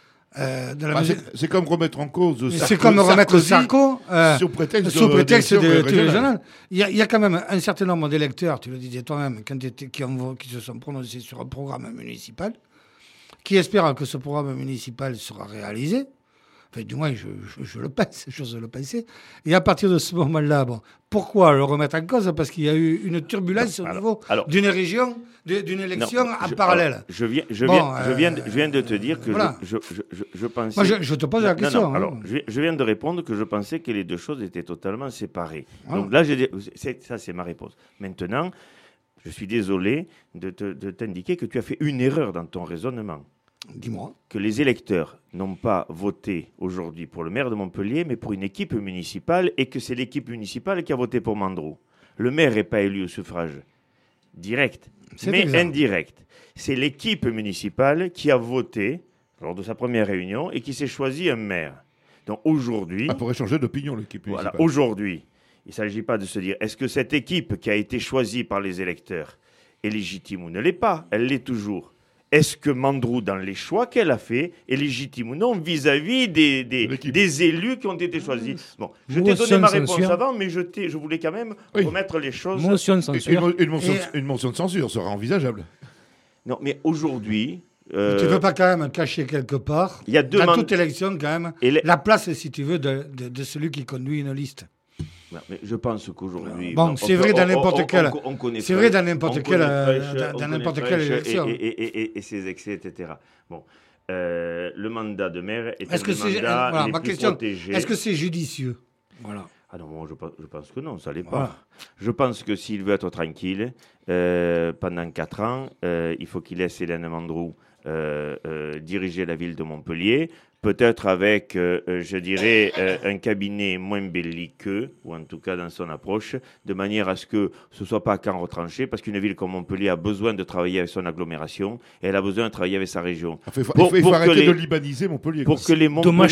c'est comme remettre en cause Sarko. C'est comme remettre Sarko sous prétexte de régional. Il y a quand même un certain nombre d'électeurs, tu le disais toi-même, qui se sont prononcés sur un programme municipal, qui espèrent que ce programme municipal sera réalisé. Enfin, du moins, je le pense, j'ose le penser. Et à partir de ce moment-là, pourquoi le remettre en cause ? Parce qu'il y a eu une turbulence au niveau d'une région, d'une élection en parallèle. Je viens de te dire que voilà. je pensais... Moi, je te pose la question. Non. Alors, je viens de répondre que je pensais que les deux choses étaient totalement séparées. Donc là, ça, c'est ma réponse. Maintenant, je suis désolé de t'indiquer que tu as fait une erreur dans ton raisonnement. Dis-moi. Que les électeurs n'ont pas voté aujourd'hui pour le maire de Montpellier, mais pour une équipe municipale, et que c'est l'équipe municipale qui a voté pour Mandrou. Le maire n'est pas élu au suffrage direct, mais indirect. C'est l'équipe municipale qui a voté lors de sa première réunion et qui s'est choisi un maire. Donc aujourd'hui... pour échanger d'opinion, l'équipe municipale. Voilà, aujourd'hui, il ne s'agit pas de se dire, est-ce que cette équipe qui a été choisie par les électeurs est légitime ou ne l'est pas ? Elle l'est toujours. Est-ce que Mandrou, dans les choix qu'elle a fait, est légitime ou non vis-à-vis des élus qui ont été choisis ? Bon, je t'ai donné ma réponse avant, mais je voulais quand même remettre les choses... Motion de censure. Une motion de censure sera envisageable. Non, mais aujourd'hui... Tu ne peux pas quand même cacher quelque part, il y a dans toute élection, quand même, la place, si tu veux, de celui qui conduit une liste. Non, mais je pense qu'aujourd'hui... c'est vrai dans n'importe quelle... C'est vrai dans n'importe quelle élection. Et ses excès, etc. Bon, le mandat de maire est un mandat les plus protégés. Est-ce que c'est judicieux ? Voilà. Ah non, moi je pense que non, ça ne l'est pas. Voilà. Je pense que s'il veut être tranquille, pendant 4 ans, il faut qu'il laisse Hélène Mandrou diriger la ville de Montpellier, peut-être avec, je dirais, un cabinet moins belliqueux, ou en tout cas dans son approche, de manière à ce que ce ne soit pas à camp retranché, parce qu'une ville comme Montpellier a besoin de travailler avec son agglomération, et elle a besoin de travailler avec sa région. Il faut arrêter de libaniser Montpellier. Pour que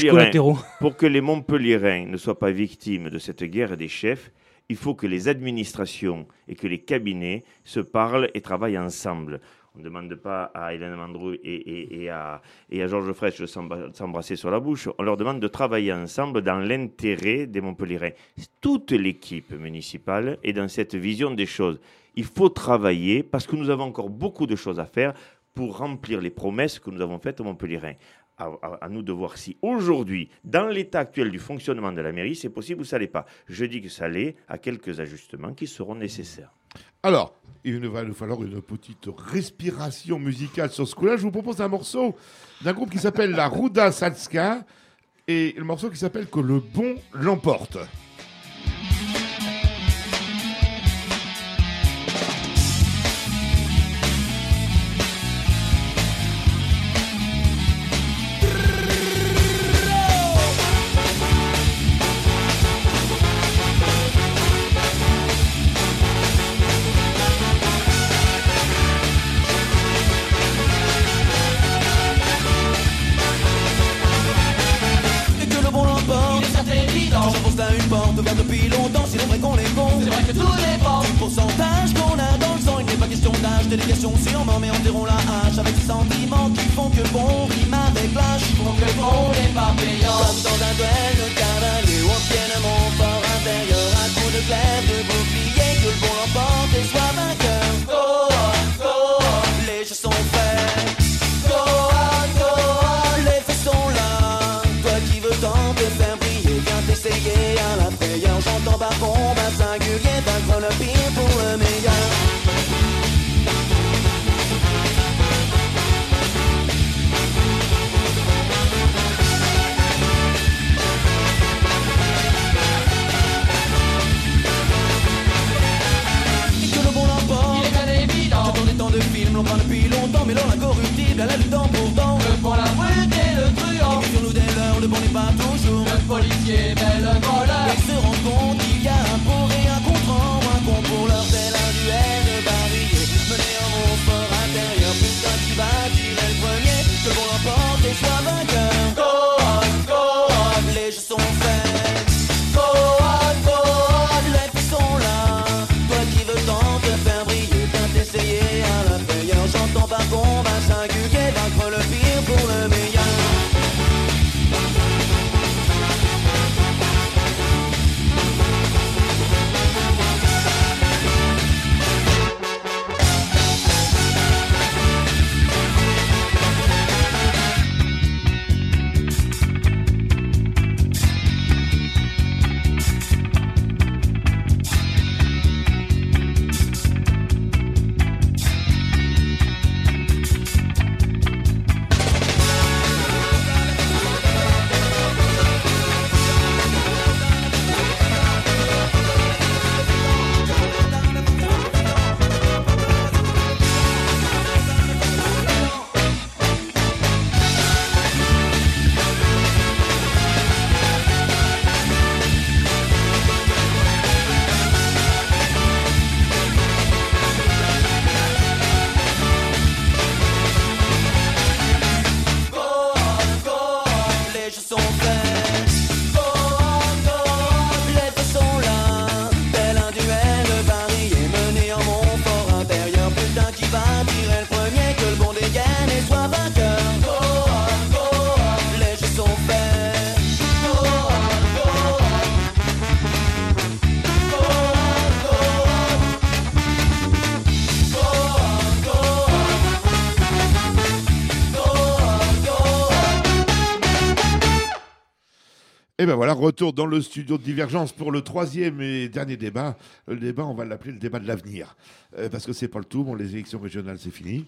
les Montpelliérains ne soient pas victimes de cette guerre des chefs, il faut que les administrations et que les cabinets se parlent et travaillent ensemble. On ne demande pas à Hélène Mandrou et à Georges Frêche de s'embrasser sur la bouche. On leur demande de travailler ensemble dans l'intérêt des Montpelliérains. Toute l'équipe municipale est dans cette vision des choses. Il faut travailler parce que nous avons encore beaucoup de choses à faire pour remplir les promesses que nous avons faites aux Montpelliérains. À nous de voir si aujourd'hui, dans l'état actuel du fonctionnement de la mairie, c'est possible ou ça ne l'est pas. Je dis que ça l'est, à quelques ajustements qui seront nécessaires. Alors, il va nous falloir une petite respiration musicale sur ce coup-là. Je vous propose un morceau d'un groupe qui s'appelle la Ruda Salska et le morceau qui s'appelle Que le bon l'emporte. Depuis longtemps, c'est vrai qu'on est con. C'est vrai que tout dépend du pourcentage qu'on a dans le sang. Il n'est pas question d'âge, délégation sûrement, mais enterrons la hache avec ces sentiments qui font que bon rime avec l'âge, qui font que bon n'est pas payant. Comme dans un duel de cavalier, on tienne mon fort intérieur à coups de glaive, de bouclier, que le bon l'emporte et soit vainqueur. Go on, go on, les jeux sont faits. Go on, les faits sont là. Toi qui veux tant te faire briller, viens t'essayer à la frayeur. J'entends par combat singulier, vaincre le pire pour le meilleur. Et ben voilà, retour dans le studio de Divergence pour le troisième et dernier débat. Le débat, on va l'appeler le débat de l'avenir. Parce que c'est pas le tout, bon, les élections régionales, c'est fini.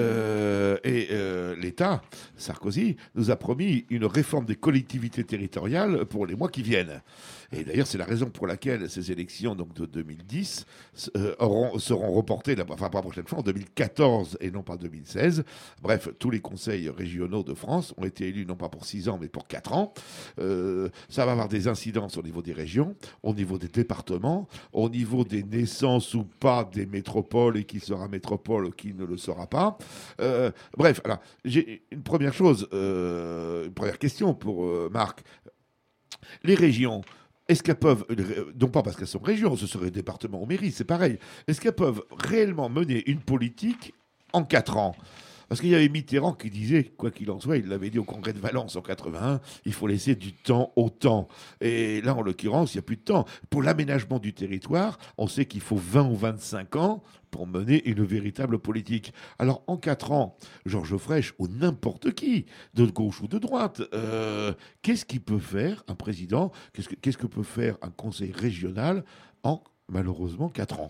L'État, Sarkozy, nous a promis une réforme des collectivités territoriales pour les mois qui viennent. Et d'ailleurs, c'est la raison pour laquelle ces élections donc, de 2010 seront reportées, enfin pas la prochaine fois, en 2014 et non pas 2016. Bref, tous les conseils régionaux de France ont été élus non pas pour 6 ans, mais pour 4 ans. Ça va avoir des incidences au niveau des régions, au niveau des départements, au niveau des naissances ou pas des métropoles, et qui sera métropole ou qui ne le sera pas. Bref, alors, j'ai une première chose, une première question pour Marc. Les régions, est-ce qu'elles peuvent, non pas parce qu'elles sont régions, ce serait département ou mairie, c'est pareil, est-ce qu'elles peuvent réellement mener une politique en 4 ans ? Parce qu'il y avait Mitterrand qui disait, quoi qu'il en soit, il l'avait dit au congrès de Valence en 81, il faut laisser du temps au temps. Et là, en l'occurrence, il n'y a plus de temps. Pour l'aménagement du territoire, on sait qu'il faut 20 ou 25 ans pour mener une véritable politique. Alors, en 4 ans, Georges Frêche ou n'importe qui, de gauche ou de droite, qu'est-ce qu'il peut faire un président ? Qu'est-ce que peut faire un conseil régional en, malheureusement, 4 ans ?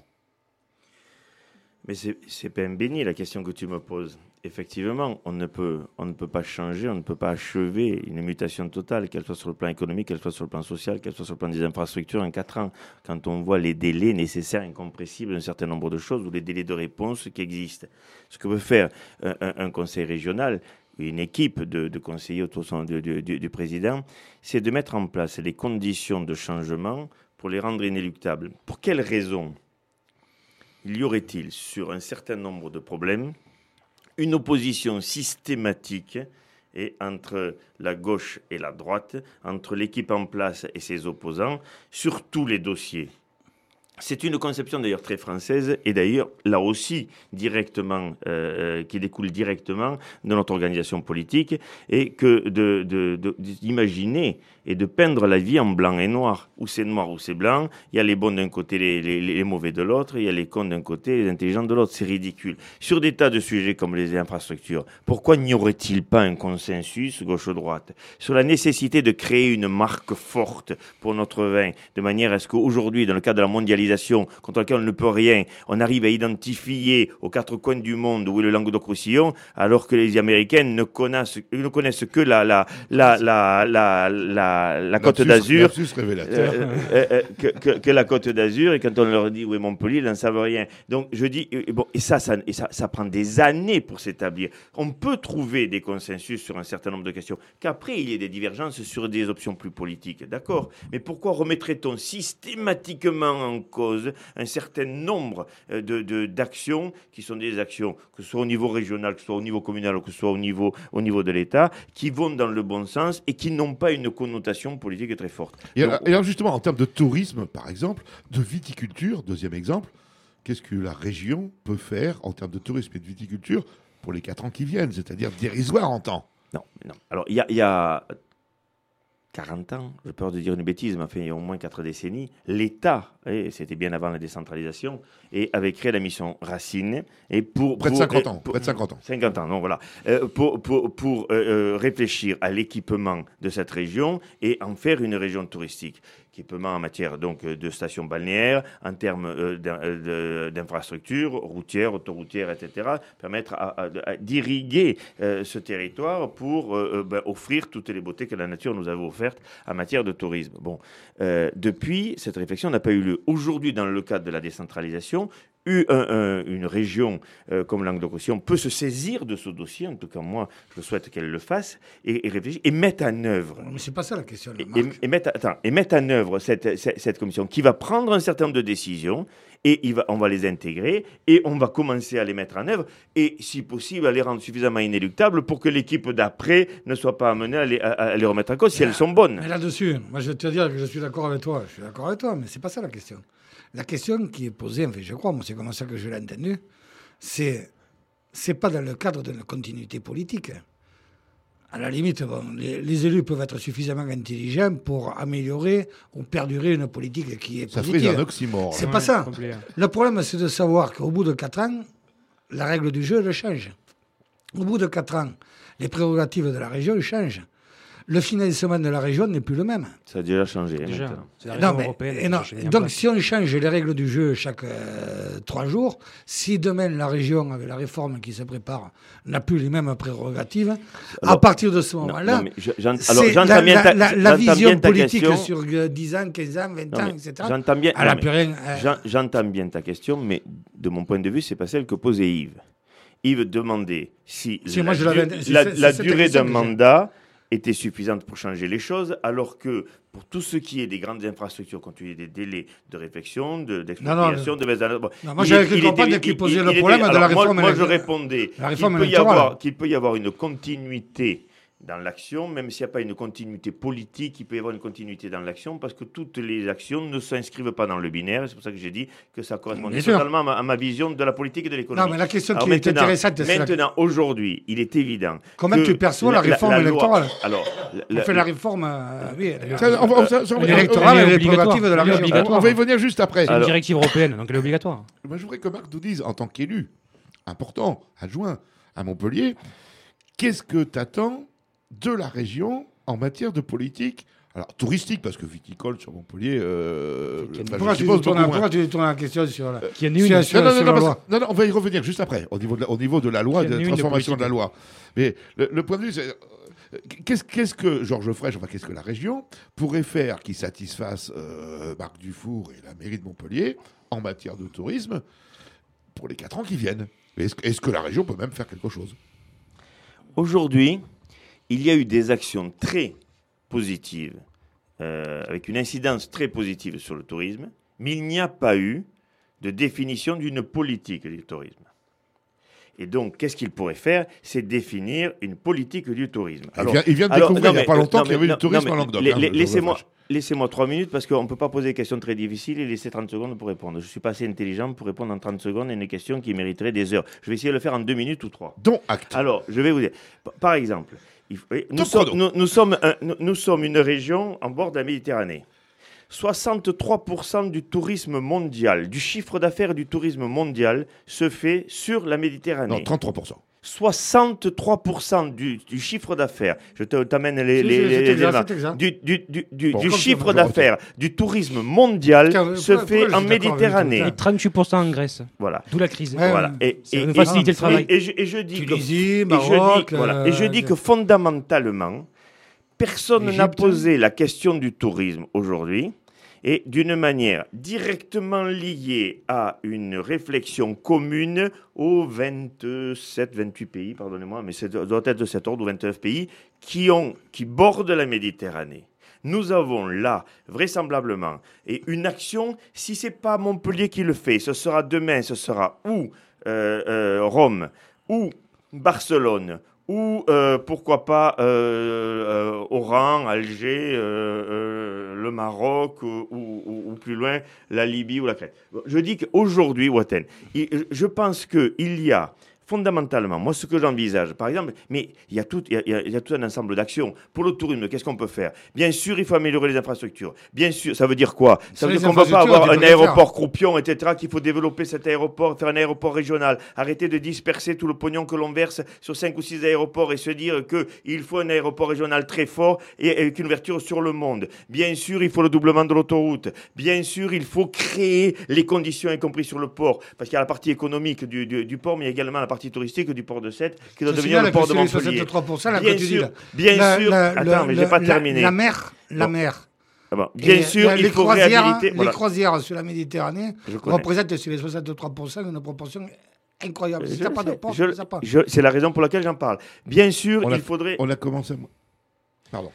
Mais c'est pas un béni la question que tu me poses. Effectivement, on ne peut pas changer, on ne peut pas achever une mutation totale, qu'elle soit sur le plan économique, qu'elle soit sur le plan social, qu'elle soit sur le plan des infrastructures en 4 ans. Quand on voit les délais nécessaires, incompressibles d'un certain nombre de choses ou les délais de réponse qui existent. Ce que veut faire un conseil régional, une équipe de conseillers autour du président, c'est de mettre en place les conditions de changement pour les rendre inéluctables. Pour quelles raisons ? Y aurait-il, sur un certain nombre de problèmes, une opposition systématique entre la gauche et la droite, entre l'équipe en place et ses opposants, sur tous les dossiers ? C'est une conception d'ailleurs très française et d'ailleurs là aussi directement qui découle directement de notre organisation politique et que d'imaginer et de peindre la vie en blanc et noir, où c'est noir ou c'est blanc, il y a les bons d'un côté, les mauvais de l'autre, il y a les cons d'un côté, les intelligents de l'autre, c'est ridicule. Sur des tas de sujets comme les infrastructures, pourquoi n'y aurait-il pas un consensus gauche-droite sur la nécessité de créer une marque forte pour notre vin, de manière à ce qu'aujourd'hui, dans le cadre de la mondialisation, contre laquelle on ne peut rien, on arrive à identifier aux 4 coins du monde où est le Languedoc-Roussillon, alors que les Américains ne connaissent que la Côte d'Azur, que la Côte d'Azur, et quand on leur dit où est Montpellier, ils n'en savent rien. Donc je dis, ça prend des années pour s'établir. On peut trouver des consensus sur un certain nombre de questions, qu'après il y ait des divergences sur des options plus politiques, d'accord ? Mais pourquoi remettrait-on systématiquement en cause un certain nombre d'actions qui sont des actions, que ce soit au niveau régional, que ce soit au niveau communal, ou que ce soit au niveau de l'État, qui vont dans le bon sens et qui n'ont pas une connotation politique très forte. Et alors justement, en termes de tourisme, par exemple, de viticulture, deuxième exemple, qu'est-ce que la région peut faire en termes de tourisme et de viticulture pour les 4 ans qui viennent, c'est-à-dire dérisoire en temps ? Non. Alors, il y a 40 ans, j'ai peur de dire une bêtise, mais enfin, il y a au moins 4 décennies, l'État, et c'était bien avant la décentralisation, et avait créé la mission Racine. Et près de 50 ans. 50 ans, non, voilà. Pour réfléchir à l'équipement de cette région et en faire une région touristique. Équipement en matière donc de stations balnéaires, en termes d'infrastructures routières, autoroutières, etc., permettre d'irriguer ce territoire pour offrir toutes les beautés que la nature nous avait offertes en matière de tourisme. Bon, depuis, cette réflexion n'a pas eu lieu. Aujourd'hui, dans le cadre de la décentralisation, une région comme Languedoc-Roussillon peut se saisir de ce dossier, en tout cas moi je souhaite qu'elle le fasse, et réfléchir, et mettre en œuvre. Mais c'est pas ça la question. Et mettre en œuvre cette commission qui va prendre un certain nombre de décisions, et on va les intégrer, et on va commencer à les mettre en œuvre, et si possible à les rendre suffisamment inéluctables pour que l'équipe d'après ne soit pas amenée à les remettre en cause si elles sont bonnes. Mais là-dessus, moi je vais te dire que je suis d'accord avec toi, mais c'est pas ça la question. La question qui est posée, enfin je crois, moi c'est comme ça que je l'ai entendu, c'est pas dans le cadre de la continuité politique. À la limite, les élus peuvent être suffisamment intelligents pour améliorer ou perdurer une politique qui est positive. Ça ferait un oxymore. C'est pas ça. Le problème, c'est de savoir qu'au bout de 4 ans, la règle du jeu, elle change. Au bout de 4 ans, les prérogatives de la région changent. le financement de la région n'est plus le même. Ça a déjà changé. Déjà, maintenant. c'est la Non, réforme mais- européenne et qui non, a changé en donc place. si on change les règles du jeu chaque 3 jours, si demain la région, avec la réforme qui se prépare, n'a plus les mêmes prérogatives, à Alors, partir de ce moment-là, non, mais alors, c'est j'entends bien ta- la j'entends vision bien ta politique question. sur 10 ans, 15 ans, 20 Non, ans, mais etc. J'entends bien, elle n'a non, mais plus rien. j'entends bien ta question, mais de mon point de vue, c'est pas celle que posait Yves. Yves demandait si, Si, moi, je l'avais- c'est la cette durée question d'un que j'ai. mandat était suffisante pour changer les choses, alors que pour tout ce qui est des grandes infrastructures, quand tu as des délais de réflexion, d'expropriation, de mise en œuvre, Non, moi, j'avais cru comprendre qu'il posait le problème de la alors, réforme Moi, je électorale. répondais La réforme qu'il peut y avoir une continuité dans l'action, même s'il n'y a pas une continuité politique, il peut y avoir une continuité dans l'action, parce que toutes les actions ne s'inscrivent pas dans le binaire. C'est pour ça que j'ai dit que ça correspondait Bien sûr. totalement à ma vision de la politique et de l'économie. Non, mais la question Alors qui est intéressante, c'est la- maintenant, aujourd'hui, il est évident. Comment que tu perçois la réforme loi- électorale alors, On fait la réforme, oui, l'électorale, elle est prérogatives de la région. On va y venir juste après. C'est une directive européenne, donc elle est obligatoire. Moi, je voudrais que Marc nous dise, en tant qu'élu, important, adjoint à Montpellier, qu'est-ce que tu attends de la région en matière de politique, alors touristique, parce que viticole sur Montpellier, Pourquoi tu tournes la question sur la, Qu'il y en ait une. sur Non, la loi non, on va y revenir juste après, au niveau de la loi, Qu'il y en de ait la une de transformation de la politique. loi. Mais le point de vue, c'est qu'est-ce que Georges Frêche, enfin qu'est-ce que la région pourrait faire qui satisfasse Marc Dufour et la mairie de Montpellier en matière de tourisme pour les 4 ans qui viennent? Est-ce que la région peut même faire quelque chose? Aujourd'hui, il y a eu des actions très positives, avec une incidence très positive sur le tourisme, mais il n'y a pas eu de définition d'une politique du tourisme. Et donc, qu'est-ce qu'il pourrait faire? C'est définir une politique du tourisme. Il vient de découvrir il n'y a pas longtemps qu'il y avait du tourisme en Languedoc. Laissez-moi 3 minutes, parce qu'on ne peut pas poser des questions très difficiles et laisser 30 secondes pour répondre. Je ne suis pas assez intelligent pour répondre en 30 secondes à une question qui mériterait des heures. Je vais essayer de le faire en 2 minutes ou 3. Dont acte. Alors, je vais vous dire. Par exemple, nous sommes une région en bord de la Méditerranée. 63% du tourisme mondial, du chiffre d'affaires du tourisme mondial se fait sur la Méditerranée. Non, 33%. 63% du chiffre d'affaires, je t'amène c'est les exact, c'est exact. du chiffre d'affaires du tourisme mondial se fait en Méditerranée. Et 38% en Grèce. Voilà. D'où la crise. Voilà. Ça va nous faciliter le travail. Et je dis Tunisie, que, Maroc, et je dis que fondamentalement, personne n'a Égypte. posé la question du tourisme aujourd'hui. Et d'une manière directement liée à une réflexion commune aux 27, 28 pays, pardonnez-moi, mais ça doit être de cet ordre, ou 29 pays, qui bordent la Méditerranée. Nous avons là, vraisemblablement, et une action, si ce n'est pas Montpellier qui le fait, ce sera demain, ce sera ou Rome, ou Barcelone, ou pourquoi pas Oran, Alger, le Maroc, ou plus loin, la Libye ou la Crète. Je dis qu'aujourd'hui, ou Athènes, je pense qu'il y a fondamentalement, moi, ce que j'envisage, par exemple, mais il y a tout un ensemble d'actions. Pour le tourisme, qu'est-ce qu'on peut faire? Bien sûr, il faut améliorer les infrastructures. Bien sûr, ça veut dire quoi? Ça veut dire qu'on ne peut pas avoir un aéroport croupion, etc., qu'il faut développer cet aéroport, faire un aéroport régional, arrêter de disperser tout le pognon que l'on verse sur 5 ou 6 aéroports et se dire qu'il faut un aéroport régional très fort et avec une ouverture sur le monde. Bien sûr, il faut le doublement de l'autoroute. Bien sûr, il faut créer les conditions, y compris sur le port, parce qu'il y a la partie économique du port, mais il y a également la partie touristique du port de Sète, qui doit devenir le port de Montpellier. 63%, là, Bien que tu dis, sûr, là. bien sûr. Attends, mais je n'ai pas terminé. La mer. Ah bon. Bien sûr, il faut réhabiliter. Les croisières sur la Méditerranée Je connais. représentent sur les 63% une proportion incroyable. Si tu n'as pas de port, tu ne sais pas. C'est la raison pour laquelle j'en parle. Bien sûr, il faudrait... On a commencé... Pardon.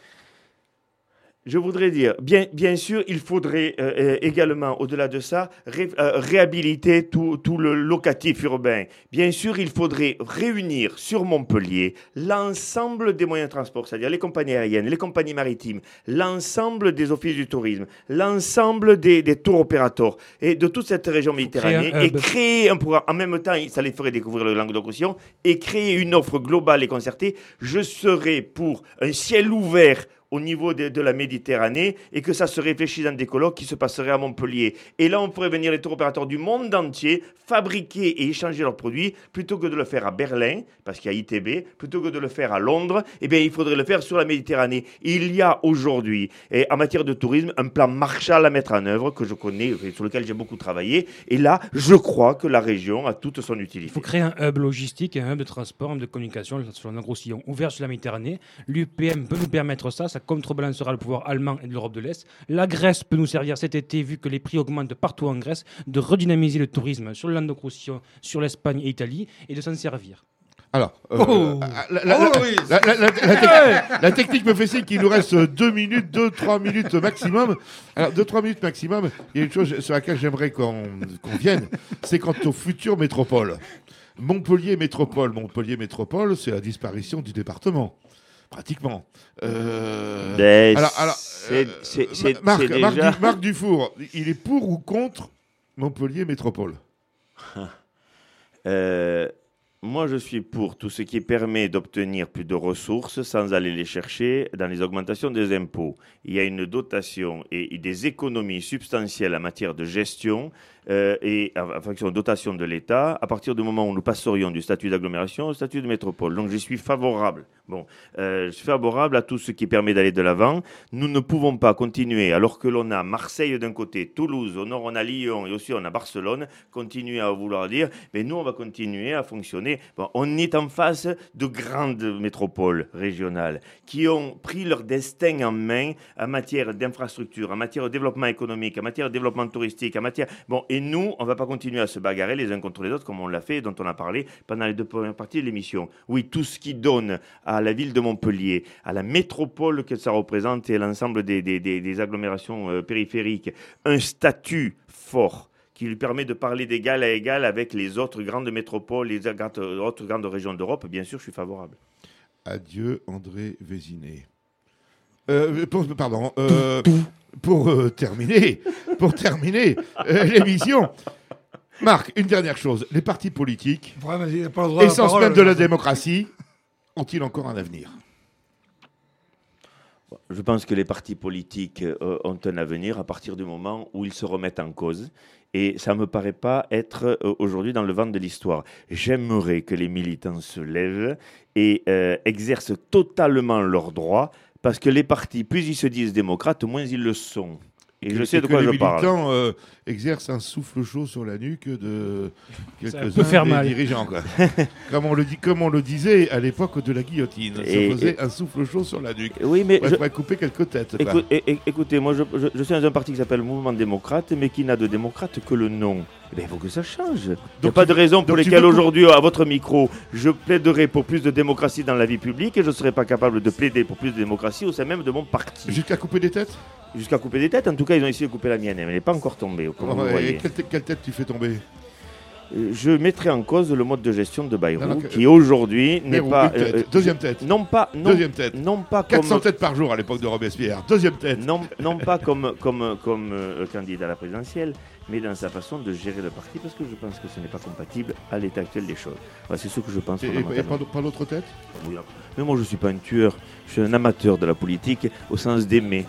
Je voudrais dire, bien sûr, il faudrait également, au-delà de ça, réhabiliter tout le locatif urbain. Bien sûr, il faudrait réunir sur Montpellier l'ensemble des moyens de transport, c'est-à-dire les compagnies aériennes, les compagnies maritimes, l'ensemble des offices du tourisme, l'ensemble des tours opérateurs et de toute cette région méditerranéenne et créer un programme. En même temps, ça les ferait découvrir le Languedoc-Roussillon et créer une offre globale et concertée. Je serais pour un ciel ouvert au niveau de la Méditerranée et que ça se réfléchit dans des colloques qui se passeraient à Montpellier. Et là, on pourrait venir les tour opérateurs du monde entier fabriquer et échanger leurs produits plutôt que de le faire à Berlin, parce qu'il y a ITB, plutôt que de le faire à Londres, eh bien, il faudrait le faire sur la Méditerranée. Il y a aujourd'hui, en matière de tourisme, un plan Marshall à mettre en œuvre que je connais, sur lequel j'ai beaucoup travaillé. Et là, je crois que la région a toute son utilité. Il faut créer un hub logistique et un hub de transport, un hub de communication sur un gros sillon ouvert sur la Méditerranée. L'UPM peut nous permettre ça contrebalancera le pouvoir allemand et de l'Europe de l'Est. La Grèce peut nous servir cet été, vu que les prix augmentent partout en Grèce, de redynamiser le tourisme sur le Languedoc-Roussillon, sur l'Espagne et l'Italie, et de s'en servir. Alors, la technique me fait signe qu'il nous reste 2-3 minutes maximum. Alors, 2-3 minutes maximum, il y a une chose sur laquelle j'aimerais qu'on vienne, c'est quant aux futures métropoles. Montpellier Métropole, c'est la disparition du département. Pratiquement. Marc Dufour, il est pour ou contre Montpellier Métropole? Moi, je suis pour tout ce qui permet d'obtenir plus de ressources sans aller les chercher dans les augmentations des impôts. Il y a une dotation et des économies substantielles en matière de gestion et en fonction de dotation de l'État à partir du moment où nous passerions du statut d'agglomération au statut de métropole. Donc, j'y suis favorable. Je suis favorable à tout ce qui permet d'aller de l'avant. Nous ne pouvons pas continuer, alors que l'on a Marseille d'un côté, Toulouse, au nord on a Lyon et aussi on a Barcelone, continuer à vouloir dire, mais nous on va continuer à fonctionner. On est en face de grandes métropoles régionales qui ont pris leur destin en main en matière d'infrastructure, en matière de développement économique, en matière de développement touristique, en matière... et nous, on ne va pas continuer à se bagarrer les uns contre les autres comme on l'a fait, dont on a parlé pendant les 2 premières parties de l'émission. Oui, tout ce qui donne à la ville de Montpellier, à la métropole que ça représente et à l'ensemble des agglomérations périphériques, un statut fort qui lui permet de parler d'égal à égal avec les autres grandes métropoles, les autres grandes régions d'Europe, bien sûr, je suis favorable. Adieu, André Vézinet. Pour terminer l'émission, Marc, une dernière chose. Les partis politiques, essence même de la démocratie, ont-ils encore un avenir ? Je pense que les partis politiques ont un avenir à partir du moment où ils se remettent en cause. Et ça ne me paraît pas être aujourd'hui dans le vent de l'histoire. J'aimerais que les militants se lèvent et exercent totalement leurs droits, parce que les partis, plus ils se disent démocrates, moins ils le sont. Et je sais de quoi je parle. Les militants exercent un souffle chaud sur la nuque de quelques-uns des dirigeants. Quoi. comme on le disait à l'époque de la guillotine. Ça faisait un souffle chaud sur la nuque. Oui, mais je pourrais couper quelques têtes. Écoutez, moi je suis dans un parti qui s'appelle le Mouvement démocrate, mais qui n'a de démocrate que le nom. Eh bien, il faut que ça change. Il n'y a pas de raison pour lesquelles aujourd'hui, à votre micro, je plaiderai pour plus de démocratie dans la vie publique et je ne serai pas capable de plaider pour plus de démocratie au sein même de mon parti. Jusqu'à couper des têtes ? Jusqu'à couper des têtes. En tout cas, ils ont essayé de couper la mienne, mais elle n'est pas encore tombée. Et quelle tête tu fais tomber ? Je mettrai en cause le mode de gestion de Bayrou, qui aujourd'hui n'est pas... Deuxième tête. Deuxième tête. Non pas 400 têtes par jour à l'époque de Robespierre. Deuxième tête. Non pas comme candidat à la présidentielle, mais dans sa façon de gérer le parti, parce que je pense que ce n'est pas compatible à l'état actuel des choses. C'est ce que je pense. Et pas d'autre tête ? Oui, mais moi je ne suis pas un tueur, je suis un amateur de la politique au sens d'aimer.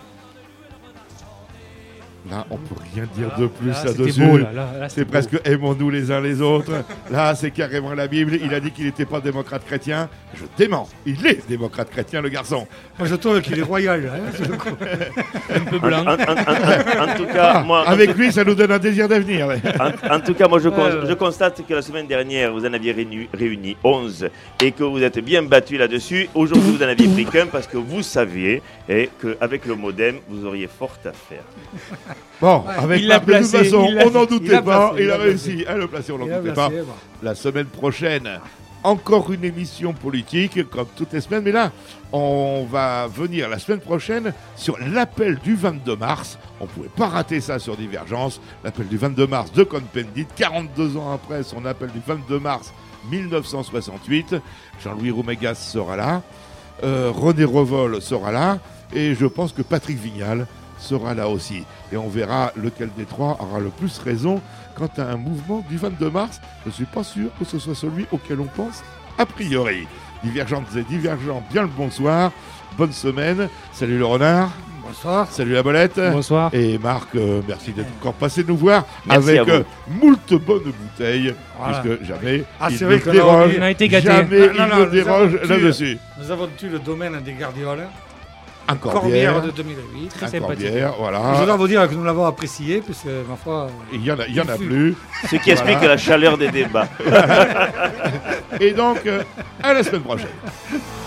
Là, on peut rien dire de plus là-dessus. C'est presque aimons-nous les uns les autres. Là, c'est carrément la Bible. Il a dit qu'il n'était pas démocrate chrétien. Je dément. Il est démocrate chrétien, le garçon. Moi, je trouve qu'il est royal. Un peu blanc. En tout cas, moi, avec lui, ça nous donne un désir d'avenir. En tout cas, moi, je constate que la semaine dernière, vous en aviez réuni 11 et que vous êtes bien battus là-dessus. Aujourd'hui, vous en aviez pris qu'un parce que vous saviez qu'avec le modem, vous auriez fort à faire. Bon, avec Marc, de toute façon, on n'en doutait pas. Il a réussi à le placer, on n'en doutait pas. La semaine prochaine, encore une émission politique, comme toutes les semaines. Mais là, on va venir la semaine prochaine sur l'appel du 22 mars. On ne pouvait pas rater ça sur Divergence. L'appel du 22 mars de Cohn-Bendit, 42 ans après son appel du 22 mars 1968. Jean-Louis Roumégas sera là. René Revol sera là. Et je pense que Patrick Vignal sera là aussi. Et on verra lequel des trois aura le plus raison quant à un mouvement du 22 mars. Je ne suis pas sûr que ce soit celui auquel on pense a priori. Divergentes et divergents, bien le bonsoir. Bonne semaine. Salut le renard. Bonsoir. Salut la bolette. Bonsoir. Et Marc, merci d'être encore passé nous voir Merci avec à vous. moult bonnes bouteilles, Voilà. puisque jamais il c'est vrai ne qu'on déroge, on a été gâtés. jamais Non, il non, ne nous déroge avons là-dessus. Nous avons tué le domaine des Gardioles. Un Corbière corbière, de 2008. Très un sympathique. corbière, Je voilà. dois vous dire que nous l'avons apprécié, puisque ma foi. Il y en a fut. plus. Ce qui explique Voilà. la chaleur des débats. Et donc, à la semaine prochaine.